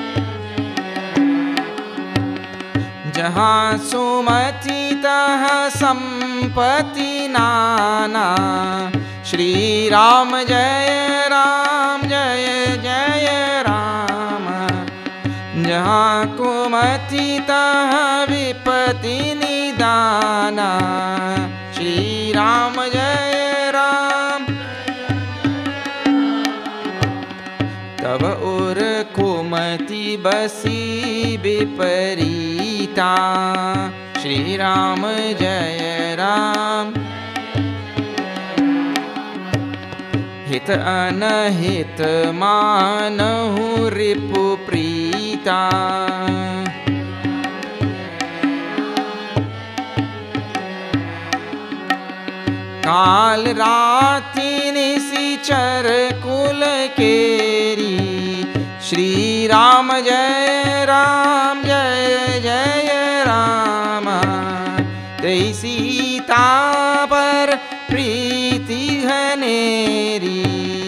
जहाँ सुमति तहाँ संपत्ति नाना श्री राम जय जय राम जहाँ कुमति तहाँ विपत्ति निदाना श्री राम जय राम तब उर कुमति बसी विपरीता श्री राम जय राम हित अनहित मानहु रिपु प्रीता काल राति निशिचर कुल केरी श्री राम जय जय राम तेई सीता पर प्रीति घनेरी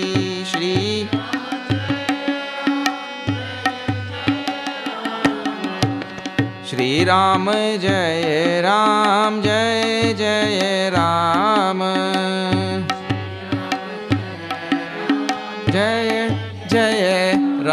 श्री राम जय जय राम जय जय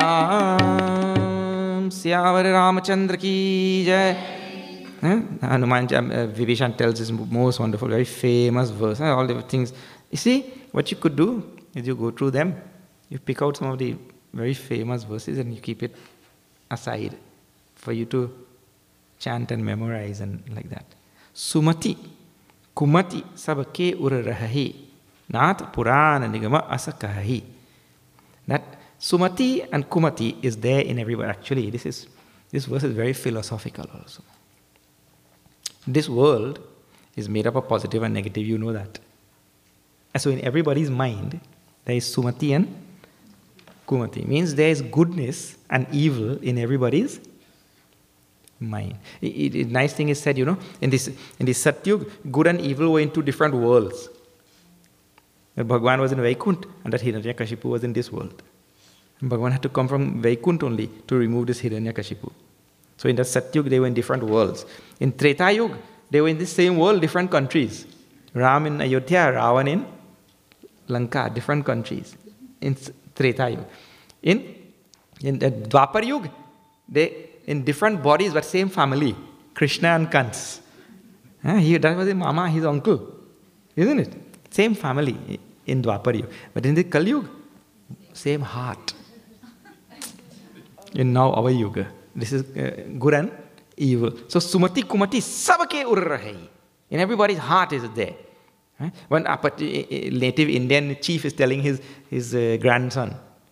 राम सियावर रामचंद्र की जय. Hanuman Vibhishan tells this most wonderful, very famous verse. All the things. You see, what you could do is you go through them, you pick out some of the very famous verses and you keep it aside for you to chant and memorize and like that. Sumati, kumati, sabke ur rahi, nath purana nigama asakahi. That sumati and kumati is there in everywhere. Actually, this verse is very philosophical also. This world is made up of positive and negative, you know that. And so in everybody's mind, there is sumati and kumati. Means there is goodness and evil in everybody's mind. Nice thing is said, in this Satyug, good and evil were in two different worlds. Bhagavan was in Vaikunt and that Hiranyakashipu was in this world. And Bhagavan had to come from Vaikunt only to remove this Hiranyakashipu. So in the Satyug, they were in different worlds. In Treta Yuga, they were in the same world, different countries. Ram in Ayodhya, Ravan in Lanka, different countries. In Treta Yuga. In the Dwapar Yuga, they in different bodies but same family. Krishna and Kans. That was his mama, his uncle. Isn't it? Same family in Dwapar Yuga. But in the Kali Yuga, same heart. In now our Yuga. This is good and evil. So Sumati Kumati sabake ur rahe. In everybody's heart is there. When a native Indian chief is telling his grandson,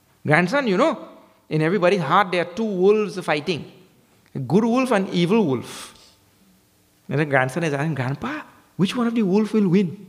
in everybody's heart there are two wolves fighting. A good wolf and evil wolf. And the grandson is asking, Grandpa, which one of the wolves will win?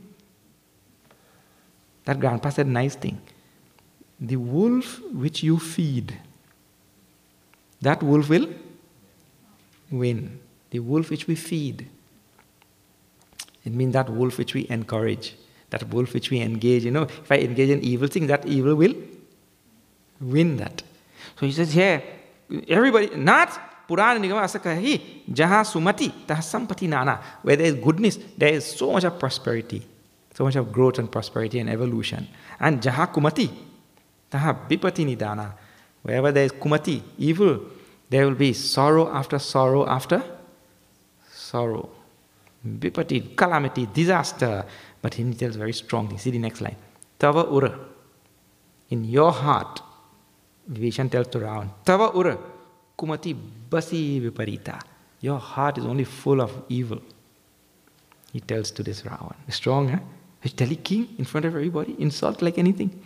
That grandpa said, nice thing. The wolf which you feed, that wolf will win. The wolf which we feed. It means that wolf which we encourage, that wolf which we engage. If I engage in evil things, that evil will win that. So he says here, everybody, not Purana Nigama Asakahi, Jaha Sumati, Taha Sampati Nana. Where there is goodness, there is so much of prosperity, so much of growth and prosperity and evolution. And Jaha Kumati, Taha Bipati Nidana. Wherever there is Kumati, evil, there will be sorrow after sorrow after sorrow. Bipati, calamity, disaster. But he tells very strongly. See the next line. Tava ura. In your heart, Vibhishan tells to Ravan, Tava ura, kumati basi viparita. Your heart is only full of evil. He tells to this Ravan. Strong, huh? He's telling king in front of everybody, insult like anything.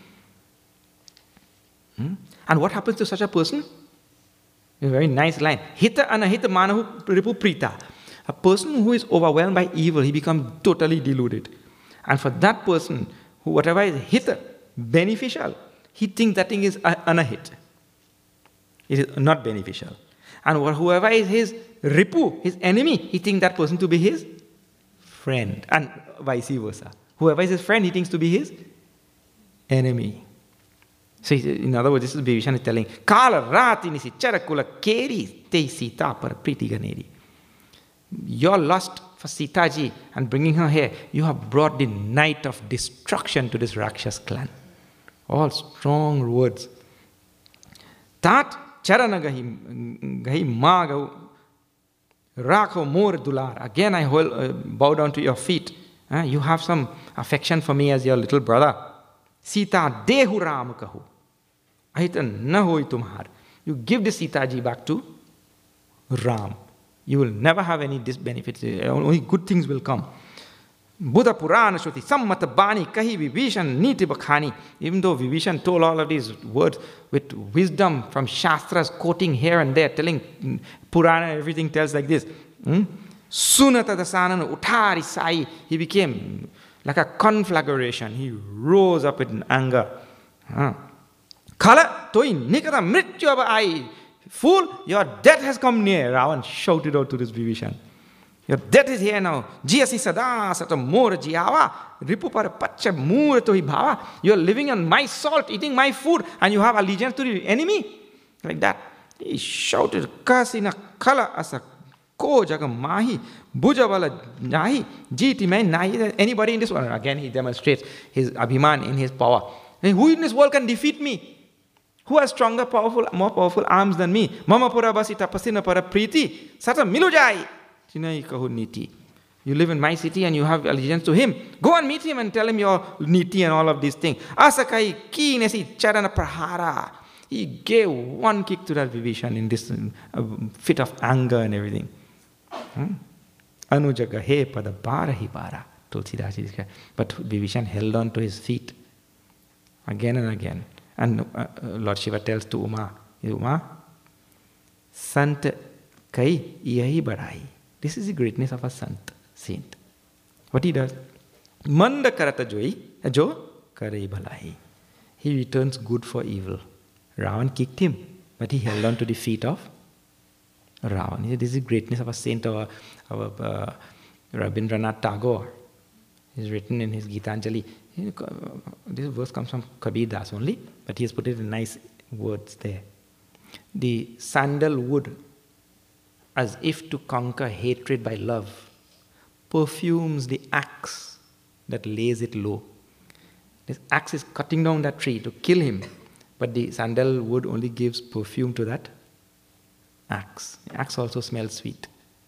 And what happens to such a person? A very nice line. Hita anahita manahu ripu prita. A person who is overwhelmed by evil, he becomes totally deluded. And for that person, who whatever is hita, beneficial, he thinks that thing is anahit. It is not beneficial. And whoever is his ripu, his enemy, he thinks that person to be his friend. And vice versa. Whoever is his friend, he thinks to be his enemy. So in other words, this is Vibhishan is telling, Kala rati nisi charakula keri te sita par priti ganeri. Your lust for Sita ji and bringing her here, you have brought the night of destruction to this Rakshas clan. All strong words. Tat charana gahi magahu rakho mor dular. Again I bow down to your feet. You have some affection for me as your little brother. Sita dehu ram kahu. Ahita na hoi tumhar. You give the Sita ji back to Ram. You will never have any benefits. Only good things will come. Buddha Purana Shruti Sammata Bani Kahi Vibhishan Niti Bakhani. Even though Vibhishan told all of these words with wisdom from Shastras, quoting here and there, telling Purana, everything tells like this. Sunata Dasanan Utari Sai. He became like a conflagration. He rose up in anger. Kala Toi Nikata Mrityava Ai. Fool, your death has come near. Ravan shouted out to this Vibhishan. Your death is here now. Jiyasi sada sata mora jiava. Ripu para pacha mura tohi bhava. You are living on my salt, eating my food, and you have allegiance to the enemy. Like that. He shouted, Kasina kala asa ko jaga mahi. Bujavala nahi. Jiti mai nahi. Anybody in this world. Again, he demonstrates his abhiman in his power. Who in this world can defeat me? Who has stronger, more powerful arms than me? Mama pura basi tapasina para priti. Sata milujai. Chinai kahu niti. You live in my city and you have allegiance to him. Go and meet him and tell him your niti and all of these things. Asakai ki nesi charana prahara. He gave one kick to that Vibhishan in this fit of anger and everything. Anujaga he pada bara hi bara. Tulsidas. But Vibhishan held on to his feet again and again. And Lord Shiva tells to Uma, Uma, Sant kai yahi badhai. This is the greatness of a saint. What he does? Manda karata jo karai bhalai. He returns good for evil. Ravan kicked him, but he held on to the feet of Ravan. This is the greatness of a saint. Our Rabindranath Tagore is written in his Gitanjali. This verse comes from Kabir Das only, but he has put it in nice words there. The sandalwood, as if to conquer hatred by love, perfumes the axe that lays it low. This axe is cutting down that tree to kill him, but the sandalwood only gives perfume to that axe. The axe also smells sweet.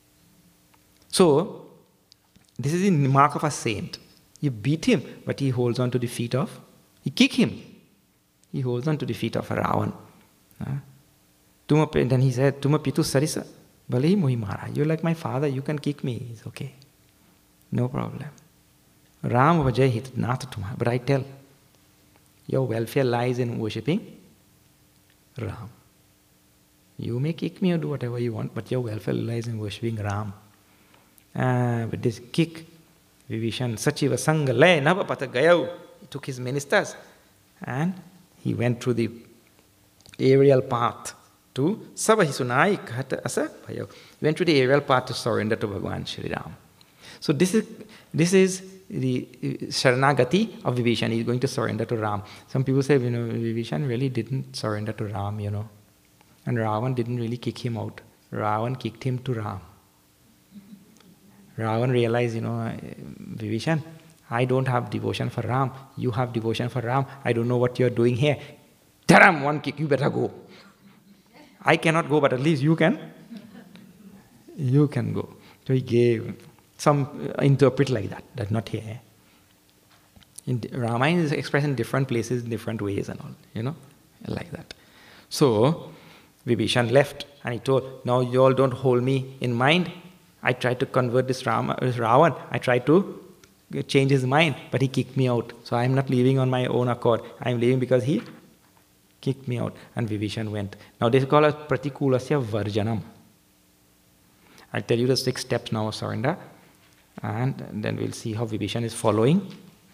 So, this is the mark of a saint. You beat him, but he holds on to the feet of, you kick him, he holds on to the feet of Ravan. Then he said, Tuma pitu sarisa, Bale Mohi Mara, you're like my father, you can kick me, it's okay. No problem. Ram Vajay Hit Nath Tumha. But I tell, your welfare lies in worshipping Ram. You may kick me or do whatever you want, but your welfare lies in worshipping Ram. With this kick, Vibhishan Sachiva Sangha Le Navapata Gayau, he took his ministers and he went through the aerial path to Sabahisunai Khata Asa Bhayo. He went through the aerial path to surrender to Bhagavan Shri Ram. So this is the Sharanagati of Vibhishan. He's going to surrender to Ram. Some people say, Vibhishan really didn't surrender to Ram, And Ravan didn't really kick him out. Ravan kicked him to Ram. Ravan realized, Vibhishan, I don't have devotion for Ram. You have devotion for Ram. I don't know what you're doing here. Dharam, one kick, you better go. I cannot go, but at least you can. You can go. So he gave. Some interpret like that not here. Ramayana is expressed in different places, different ways and all, like that. So, Vibhishan left and he told, now you all don't hold me in mind. I tried to convert this Ravan. I tried to change his mind, but he kicked me out. So I am not leaving on my own accord. I am leaving because he kicked me out. And Vibhishan went. Now this is called as Pratikulasya Varjanam. I'll tell you the 6 steps now of surrender. And then we'll see how Vibhishan is following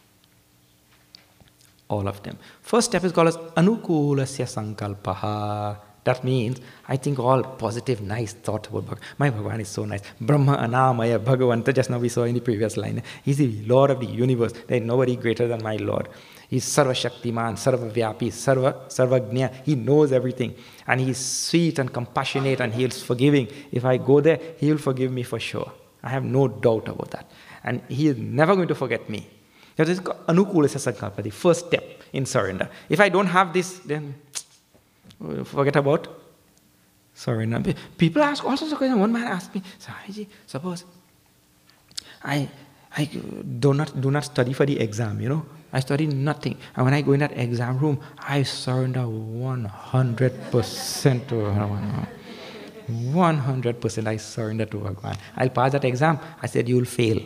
all of them. First step is called as Anukulasya Sankalpaha. That means I think all positive, nice thoughts about Bhagavan. My Bhagavan is so nice. Brahma Anamaya Bhagavanta, just now we saw in the previous line. He's the Lord of the universe. There is nobody greater than my Lord. He's Sarva Shaktiman, Sarva Vyapi, Sarvagnya. He knows everything. And he's sweet and compassionate and he's forgiving. If I go there, he will forgive me for sure. I have no doubt about that. And he is never going to forget me. That is Anukulasya Sankalpa, the first step in surrender. If I don't have this, then forget about surrender. People ask all sorts of questions. One man asked me, Swamiji, suppose I do not study for the exam, I study nothing. And when I go in that exam room, I surrender 100% to Bhagavan. 100% I surrender to Bhagavan. I'll pass that exam. I said, you will fail.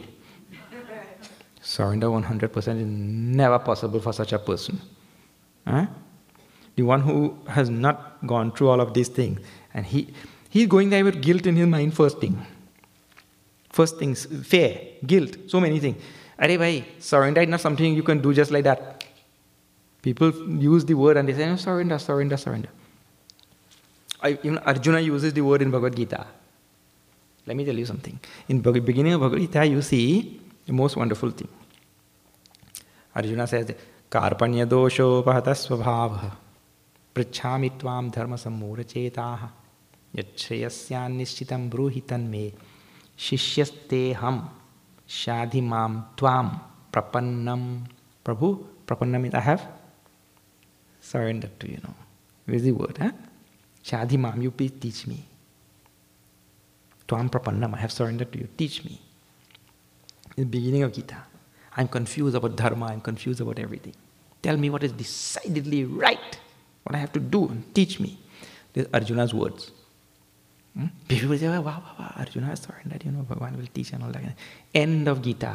Surrender 100% is never possible for such a person. Huh? The one who has not gone through all of these things. And he's going there with guilt in his mind first thing. First things, fear, guilt, so many things. Arey bhai, surrender is not something you can do just like that. People use the word and they say, no, surrender, surrender, surrender. Even Arjuna uses the word in Bhagavad Gita. Let me tell you something. In the beginning of Bhagavad Gita, you see the most wonderful thing. Arjuna says, Karpanya dosho pahatasvabhava prichhami tvam dharma sammura chetaha yachreyasyan nishchitam bruhitan me shishyaste ham shadhimam tvam prapannam. Prabhu, prapannam means I have surrendered to you now. Where's the word? Shadhimam, you please teach me. Tvam prapannam, I have surrendered to you. Teach me. In the beginning of Gita, I'm confused about dharma, I'm confused about everything. Tell me what is decidedly right, what I have to do, and teach me. These are Arjuna's words. People will say, wow, Arjuna has surrendered, Bhagavan will teach and all that. End of Gita.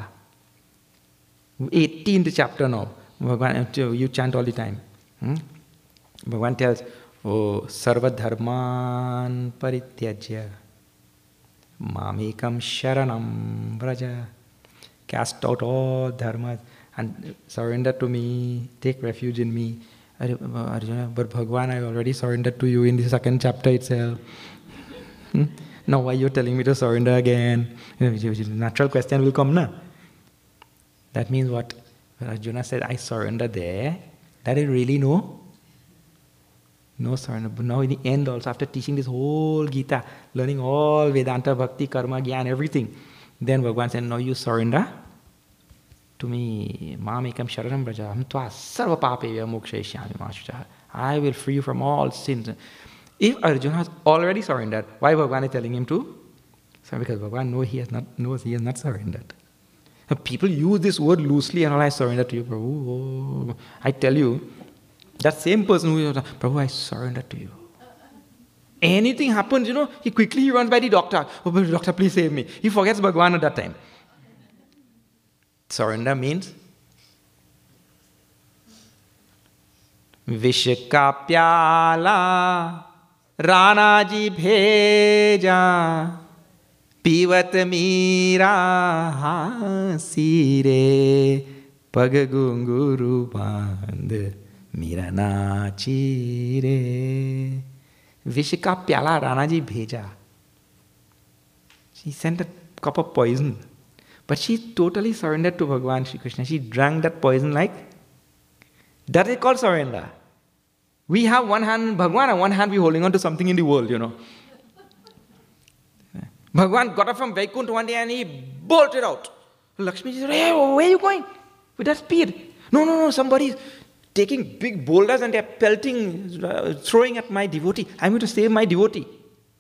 18th chapter now. Bhagavan, you chant all the time. Bhagavan tells, oh, sarva dharman parityajya mamekam sharanam vraja. Cast out all dharmas and surrender to me, take refuge in me. Arjuna, but Bhagavan, I already surrendered to you in the 2nd chapter itself. Now why you're telling me to surrender again? Natural question will come now. That means what? Arjuna said, I surrender there. That is really no surrender. But now in the end also, after teaching this whole Gita, learning all Vedanta, Bhakti, Karma, Gyan, everything, then Bhagavan said, now you surrender to me. Mamekam sharanam braja ham tva sarva papeya mokshayishyami mashucha. I will free you from all sins. If Arjuna has already surrendered, why Bhagavan is telling him to? So because Bhagavan knows he has not surrendered. People use this word loosely and all, I surrender to you, Prabhu. I tell you, that same person who is, Prabhu, I surrender to you. Anything happens, he quickly runs by the doctor. Oh, but doctor, please save me. He forgets Bhagwan at that time. Surrender means विष का प्याला राणा जी भेजा पीवत मीरा हासी रे पग घुंघरू बांध मीरा नाची रे विष का प्याला राणा जी भेजा. She sent a cup of poison, but she totally surrendered to Bhagavan Shri Krishna. She drank that poison like. That is called surrender. We have one hand in Bhagavan and one hand we're holding on to something in the world, Bhagavan got up from Vaikuntha one day and he bolted out. Lakshmi said, hey, where are you going? With that speed. No, somebody's taking big boulders and they're pelting, throwing at my devotee. I'm going to save my devotee.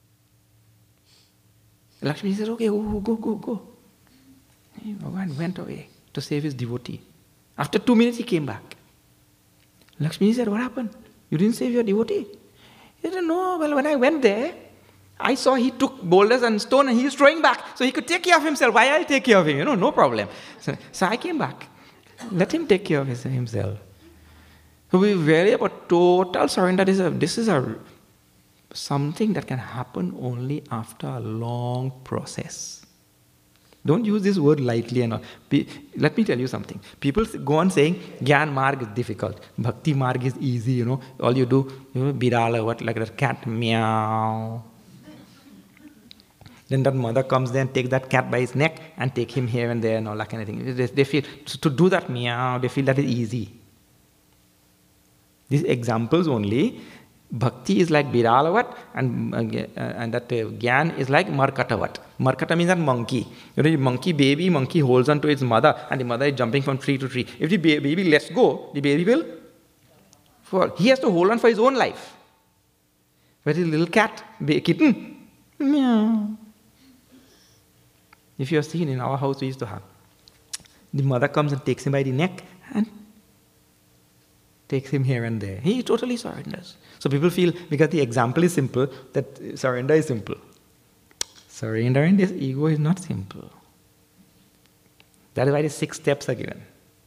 Lakshmi said, okay, go. Bhagavan went away to save his devotee. After 2 minutes he came back. Lakshmi said, what happened? You didn't save your devotee? He said, no, well, when I went there, I saw he took boulders and stone and he was throwing back so he could take care of himself. Why I'll take care of him? No problem. So I came back. Let him take care of himself. So we really about total surrender. This is something that can happen only after a long process. Don't use this word lightly and all. Let me tell you something. People go on saying, Gyan Marg is difficult. Bhakti Marg is easy, All you do, Birala, like that cat, meow. Then that mother comes there and takes that cat by his neck and take him here and there and all that kind of thing. They feel, to do that meow, they feel that is easy. These examples only. Bhakti is like Biralavat and that Gyan is like Markatavat. Markata means that monkey. Monkey holds on to its mother and the mother is jumping from tree to tree. If the baby lets go, the baby will fall. He has to hold on for his own life. But the little cat, kitten, meow. If you have seen in our house we used to have, the mother comes and takes him by the neck and takes him here and there. He totally surrenders. So people feel, because the example is simple, that surrender is simple. Surrender in this ego is not simple. That is why the 6 steps are given.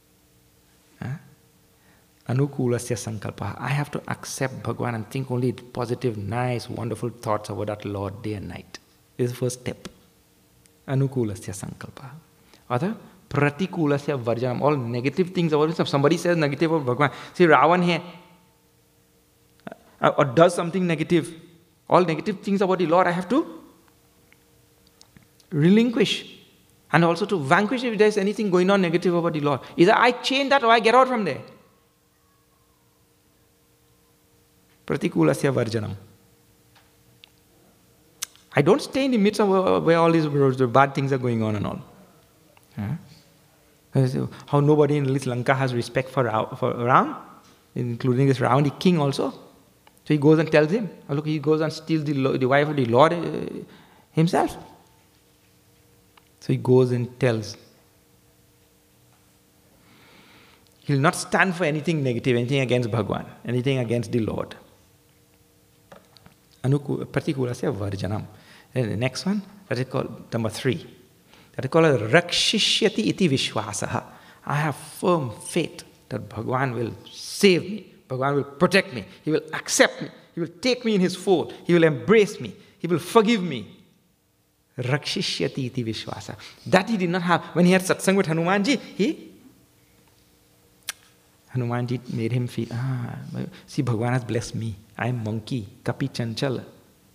Anukulasya sankalpa. I have to accept Bhagavan and think only positive, nice, wonderful thoughts about that Lord day and night. This is the first step. Anukulasya sankalpa. Other, pratikulasya varjanam. All negative things about himself. Somebody says negative about Bhagavan. See, Ravan here. Or does something negative. All negative things about the Lord I have to relinquish. And also to vanquish if there is anything going on negative about the Lord. Either I change that or I get out from there. Pratikulasya varjanam. I don't stay in the midst of where all these bad things are going on and all. How nobody in Lanka has respect for Ram, including this Ram, the king also. So he goes and tells him. Oh, look, he goes and steals the wife of the Lord himself. So he goes and tells. He will not stand for anything negative, anything against Bhagwan, anything against the Lord. Pratikulasya varjanam. Then the next one, that is called number 3. That is called rakshishyati iti vishwasaha. I have firm faith that Bhagwan will save me. Bhagwan will protect me. He will accept me. He will take me in his fold. He will embrace me. He will forgive me. Rakshishyati iti vishwasa. That he did not have. When he had satsang with Hanumanji, Hanumanji made him feel, see, Bhagwan has blessed me. I am monkey, kapi chanchal.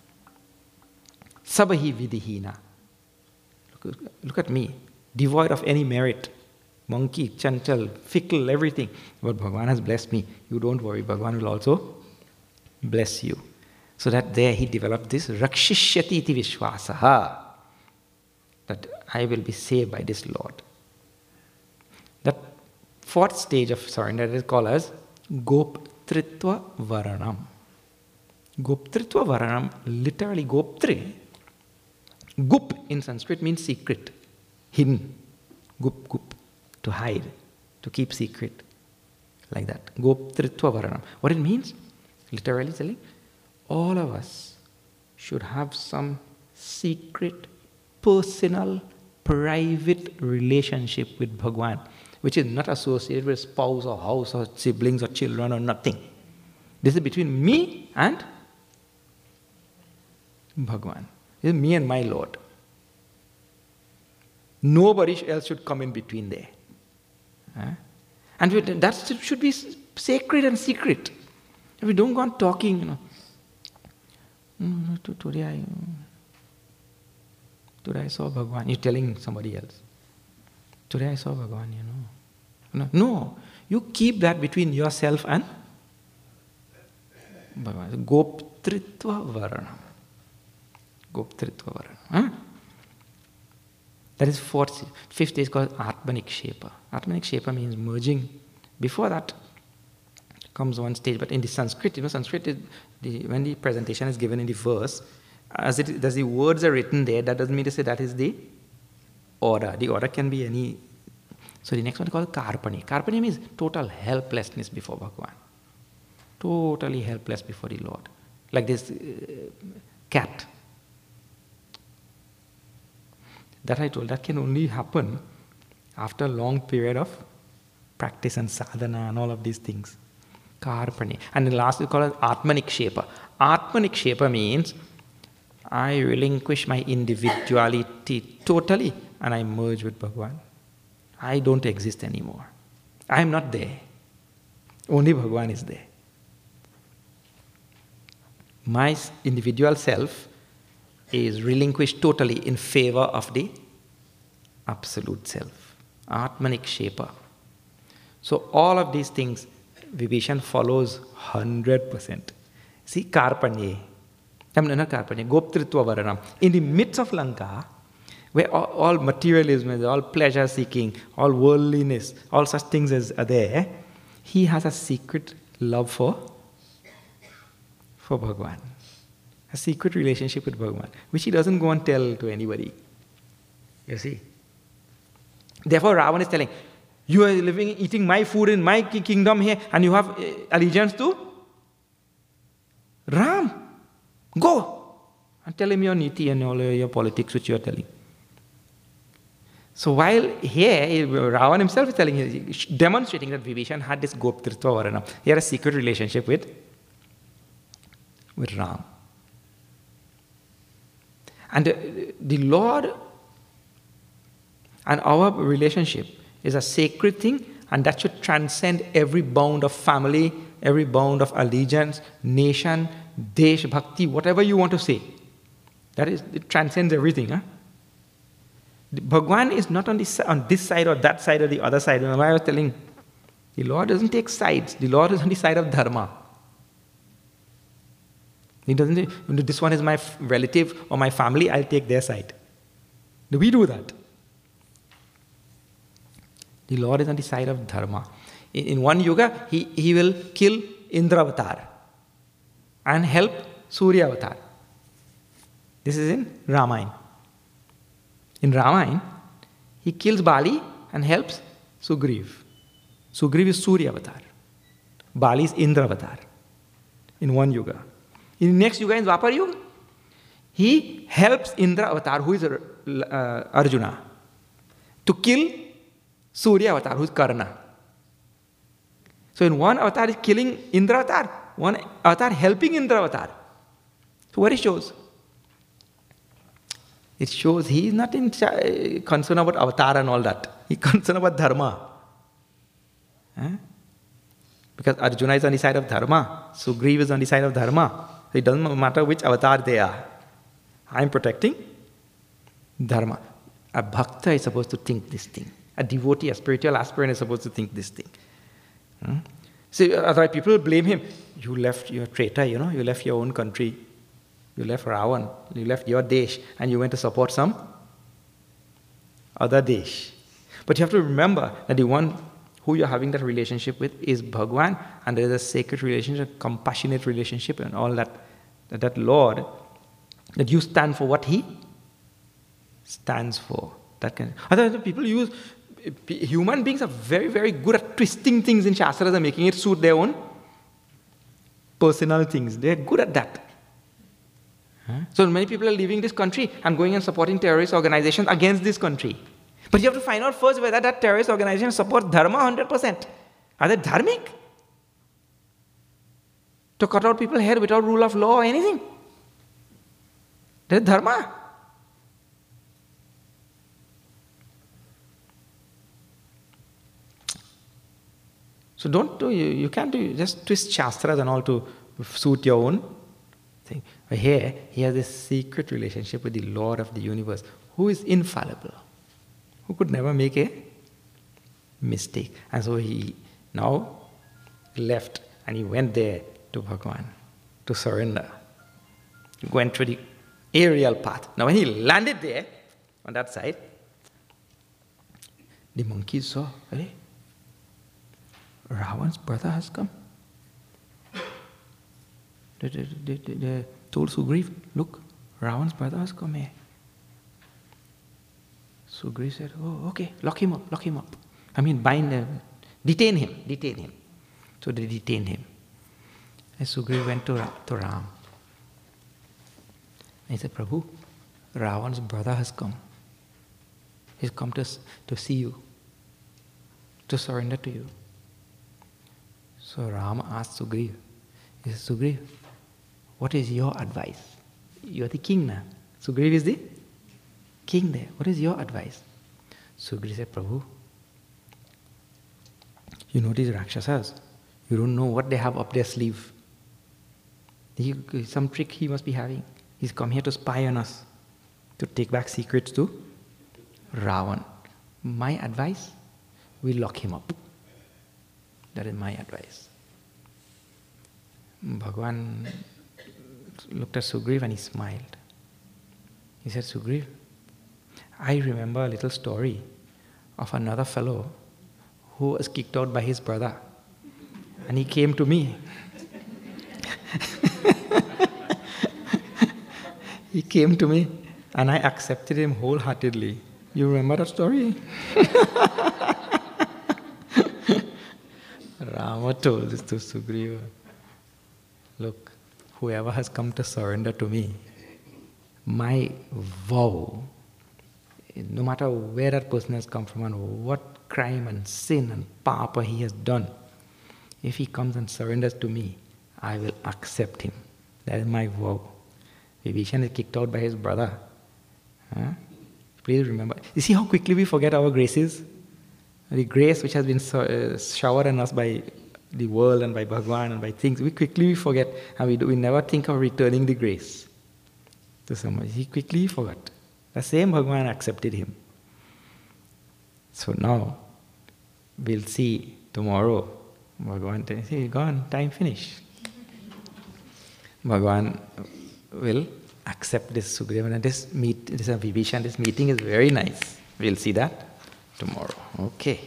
Sabahi vidihina. Look at me, devoid of any merit. Monkey, chanchal, fickle, everything. But Bhagwan has blessed me. You don't worry, Bhagwan will also bless you. So that there he developed this rakshishyati iti vishwasaha. That I will be saved by this Lord. That 4th stage of surrender is called as Goptritva Varanam. Goptritva Varanam, literally Goptri. Gup in Sanskrit means secret, hidden. Gup, to hide, to keep secret. Like that. Goptritva Varanam. What it means? Literally telling, all of us should have some secret, personal, private relationship with Bhagwan, which is not associated with spouse or house or siblings or children or nothing. This is between me and Bhagwan. This is me and my Lord. Nobody else should come in between there. And that should be sacred and secret. If we don't go on talking, today I saw Bhagwan. You're telling somebody else. Today I saw Bhagwan, No, you keep that between yourself and Bhagwan. Goptritva Varana. Goptritva Varana. That is fifth day is called Atmanikshepa. Atmanikshepa means merging. Before that comes one stage, but in the Sanskrit, Sanskrit is when the presentation is given in the verse, as the words are written there, that doesn't mean to say that is the order. The order can be any. So the next one is called Karpani. Karpani means total helplessness before Bhagwan. Totally helpless before the Lord. Like this cat. That I told, that can only happen after a long period of practice and sadhana and all of these things. Karpani. And the last is called Atmanikshepa. Atmanikshepa means I relinquish my individuality totally and I merge with Bhagwan. I don't exist anymore. I am not there. Only Bhagwan is there. My individual self is relinquished totally in favor of the absolute self. Atmanikshepa. So all of these things, Vibhishan follows 100%. See, Karpanye. Not Karpanye, Goptritva Varanam. In the midst of Lanka, where all materialism, all pleasure seeking, all worldliness, all such things are there, he has a secret love for Bhagwan. A secret relationship with Bhagwan, which he doesn't go and tell to anybody. You see? Therefore, Ravan is telling, you are eating my food in my kingdom here, and you have allegiance to Ram. Go and tell him your niti and all your politics which you are telling. So while here, Ravan himself is telling, demonstrating that Vibhishan had this Goptritva Varana. He had a secret relationship with Ram. And the Lord and our relationship is a sacred thing, and that should transcend every bound of family, every bound of allegiance, nation, desh, bhakti, whatever you want to say. That is, it transcends everything. Huh? Bhagwan is not on this side or that side or the other side. Remember I was telling, the Lord doesn't take sides. The Lord is on the side of dharma. He doesn't, this one is my relative or my family, I'll take their side. We do that. The Lord is on the side of dharma. In one yuga, he will kill Indra avatar and help Surya avatar. This is in Ramayana. In Ramayana, he kills Bali and helps Sugriv. Sugriv is Surya avatar. Bali is Indra avatar. In one yuga. In the next yuga, in Dwapar Yuga, he helps Indra avatar, who is Arjuna, to kill Surya avatar, who is Karna. So in one avatar is killing Indra avatar, one avatar helping Indra avatar. So what it shows? It shows he is not concerned about avatar and all that. He is concerned about dharma. Because Arjuna is on the side of dharma, Sugriva is on the side of dharma. So it doesn't matter which avatar they are. I am protecting dharma. A bhakta is supposed to think this thing. A devotee, a spiritual aspirant is supposed to think this thing. See, otherwise people blame him. You left your traitor, you left your own country. You left Ravan, you left your desh, and you went to support some other desh. But you have to remember that the one who you're having that relationship with is Bhagwan, and there is a sacred relationship, compassionate relationship, and all that Lord, that you stand for what He stands for. Otherwise, people human beings are very, very good at twisting things in Shastras and making it suit their own personal things. They're good at that. So many people are leaving this country and going and supporting terrorist organizations against this country. But you have to find out first whether that terrorist organization supports dharma 100%. Are they dharmic? To cut out people's hair without rule of law or anything. That is dharma. So don't do, you can't do, just twist shastras and all to suit your own thing. But here, he has this secret relationship with the Lord of the universe, who is infallible, who could never make a mistake. And so he now left and he went there to Bhagavan to surrender. He went through the aerial path. Now when he landed there, on that side, the monkeys saw, hey, Ravan's brother has come. They told Sugriva, look, Ravan's brother has come here. Sugriva said, oh, okay, lock him up. I mean, detain him. So they detained him. And Sugriva went to Ram. And he said, Prabhu, Ravan's brother has come. He's come to see you, to surrender to you. So Rama asked Sugriva, he said, Sugriva, what is your advice? You are the king now. Sugriva is the king there. What is your advice? Sugriva said, Prabhu, you know these Rakshasas. You don't know what they have up their sleeve. Some trick he must be having. He's come here to spy on us, to take back secrets to Ravan. My advice, we lock him up. That is my advice. Bhagavan looked at Sugriva and he smiled. He said, Sugriva, I remember a little story of another fellow who was kicked out by his brother. And he came to me. He came to me and I accepted him wholeheartedly. You remember that story? Rama told this to Sugriva. Look, whoever has come to surrender to me, my vow, no matter where that person has come from and what crime and sin and papa he has done, if he comes and surrenders to me, I will accept him. That is my vow. Vibhishan is kicked out by his brother. Please remember. You see how quickly we forget our graces? The grace which has been showered on us by the world and by Bhagavan and by things, we quickly forget, and we never think of returning the grace to someone. He quickly forgot. The same Bhagavan accepted him. So now, we'll see tomorrow. Bhagavan says, hey, gone, time finished. Bhagavan will accept this Sugriva and this Vibhishan. This meeting is very nice. We'll see that tomorrow. Okay.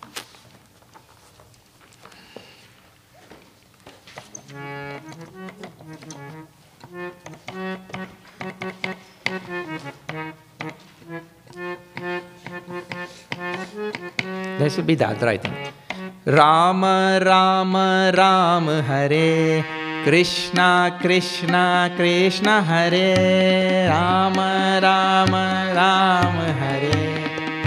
That should be Dadra, I think. Rama, Rama, Rama, Hare Krishna, Krishna, Krishna, Hare Rama, Rama, Rama, Hare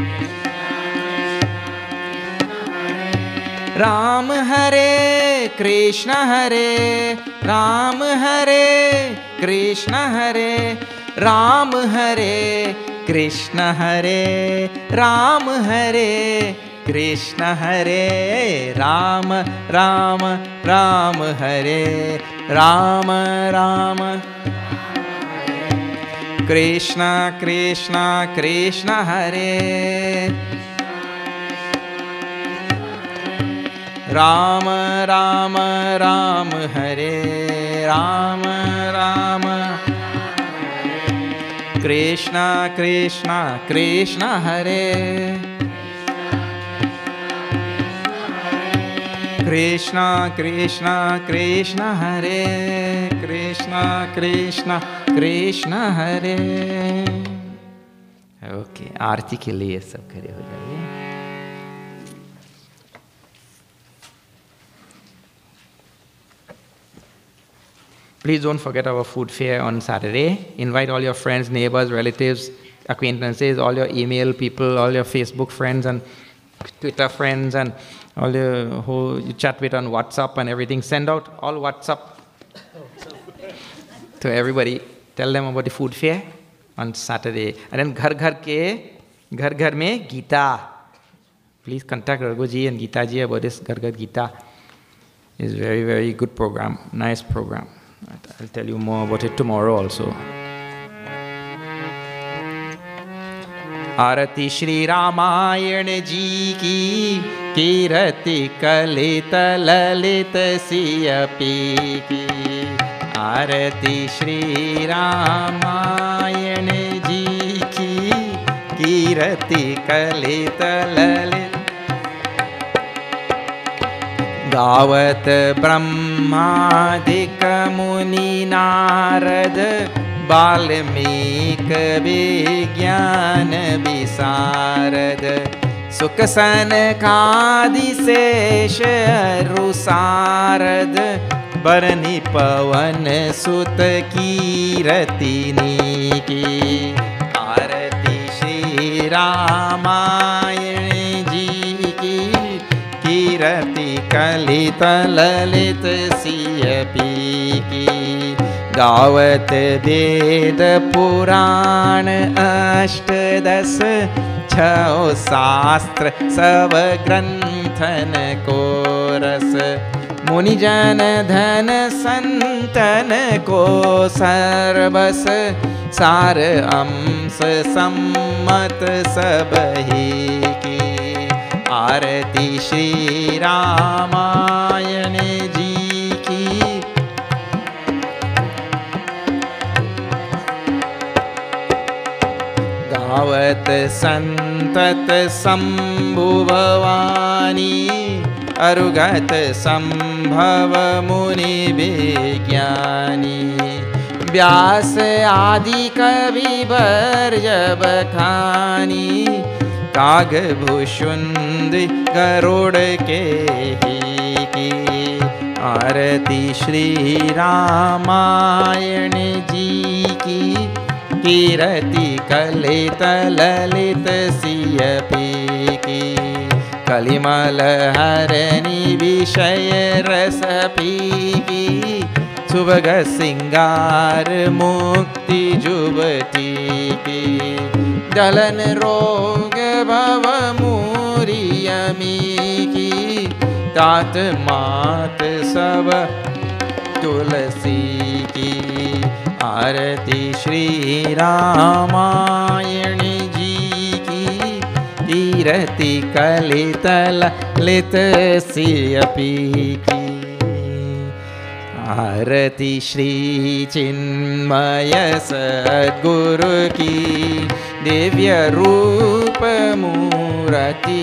Ram Hare Krishna Hare Ram Hare Krishna Hare Ram Hare Krishna Hare Ram Hare Krishna Hare Rama Rama Rama Hare Rama Rama Krishna Krishna Krishna Hare Rama Rama Rama Hare Rama Rama Krishna Krishna Krishna Hare Krishna Krishna Krishna Hare Krishna Krishna Krishna Hare. Okay, आरती के लिए सब खड़े हो जाइए. Please don't forget our food fair on Saturday. Invite all your friends, neighbors, relatives, acquaintances, all your email people, all your Facebook friends and Twitter friends, and all who you chat with on WhatsApp and everything. Send out all WhatsApp to everybody. Tell them about the food fair on Saturday. And then Ghar Ghar Mein Gita. Please contact Raghuji and Gita ji about this Ghar Ghar Gita. It's a very, very good program, nice program. I'll tell you more about it tomorrow also. आरती श्री रामायण जी की, कीरति कलित ललित सियपी की। आरती श्री रामायण जी की, कीरति कलित ललित। गावत ब्रह्मादिक मुनि नारद, वाल्मीकि विज्ञान विशारद। सुख सनकादि शेष अरु सारद, बरनि पवन सुत कीरतिनी की। आरती श्री रामायण जी की, कीरति कलित ललित सियपी की। गावत वेद पुराण अष्टदश, छो शास्त्र सब ग्रंथन को रस। मुनिजन धन संतन को सर्वस, सार अंश सम्मत सबही की। आरती श्री रामायण जी की। गावत संतत संभुवानी, अरुगत संभव मुनि विज्ञानी। व्यास आदि कवि वर्य बखानी, कागभूषुंड गरुड़ के ही की। आरती श्री रामायण जी की, कीरति कलित ललित सियपी की। कलिमल हरनि विषय रस पी, सुभग सिंगार मुक्ति जुबती की। जलन रोग भव मूरियमी की, तात मात सब तुलसी की। आरती श्री रामायण जी की, कीरति कलित ललित सियपी की। आरती श्री चिन्मय सद्गुरु की, दिव्य रूप मूर्ति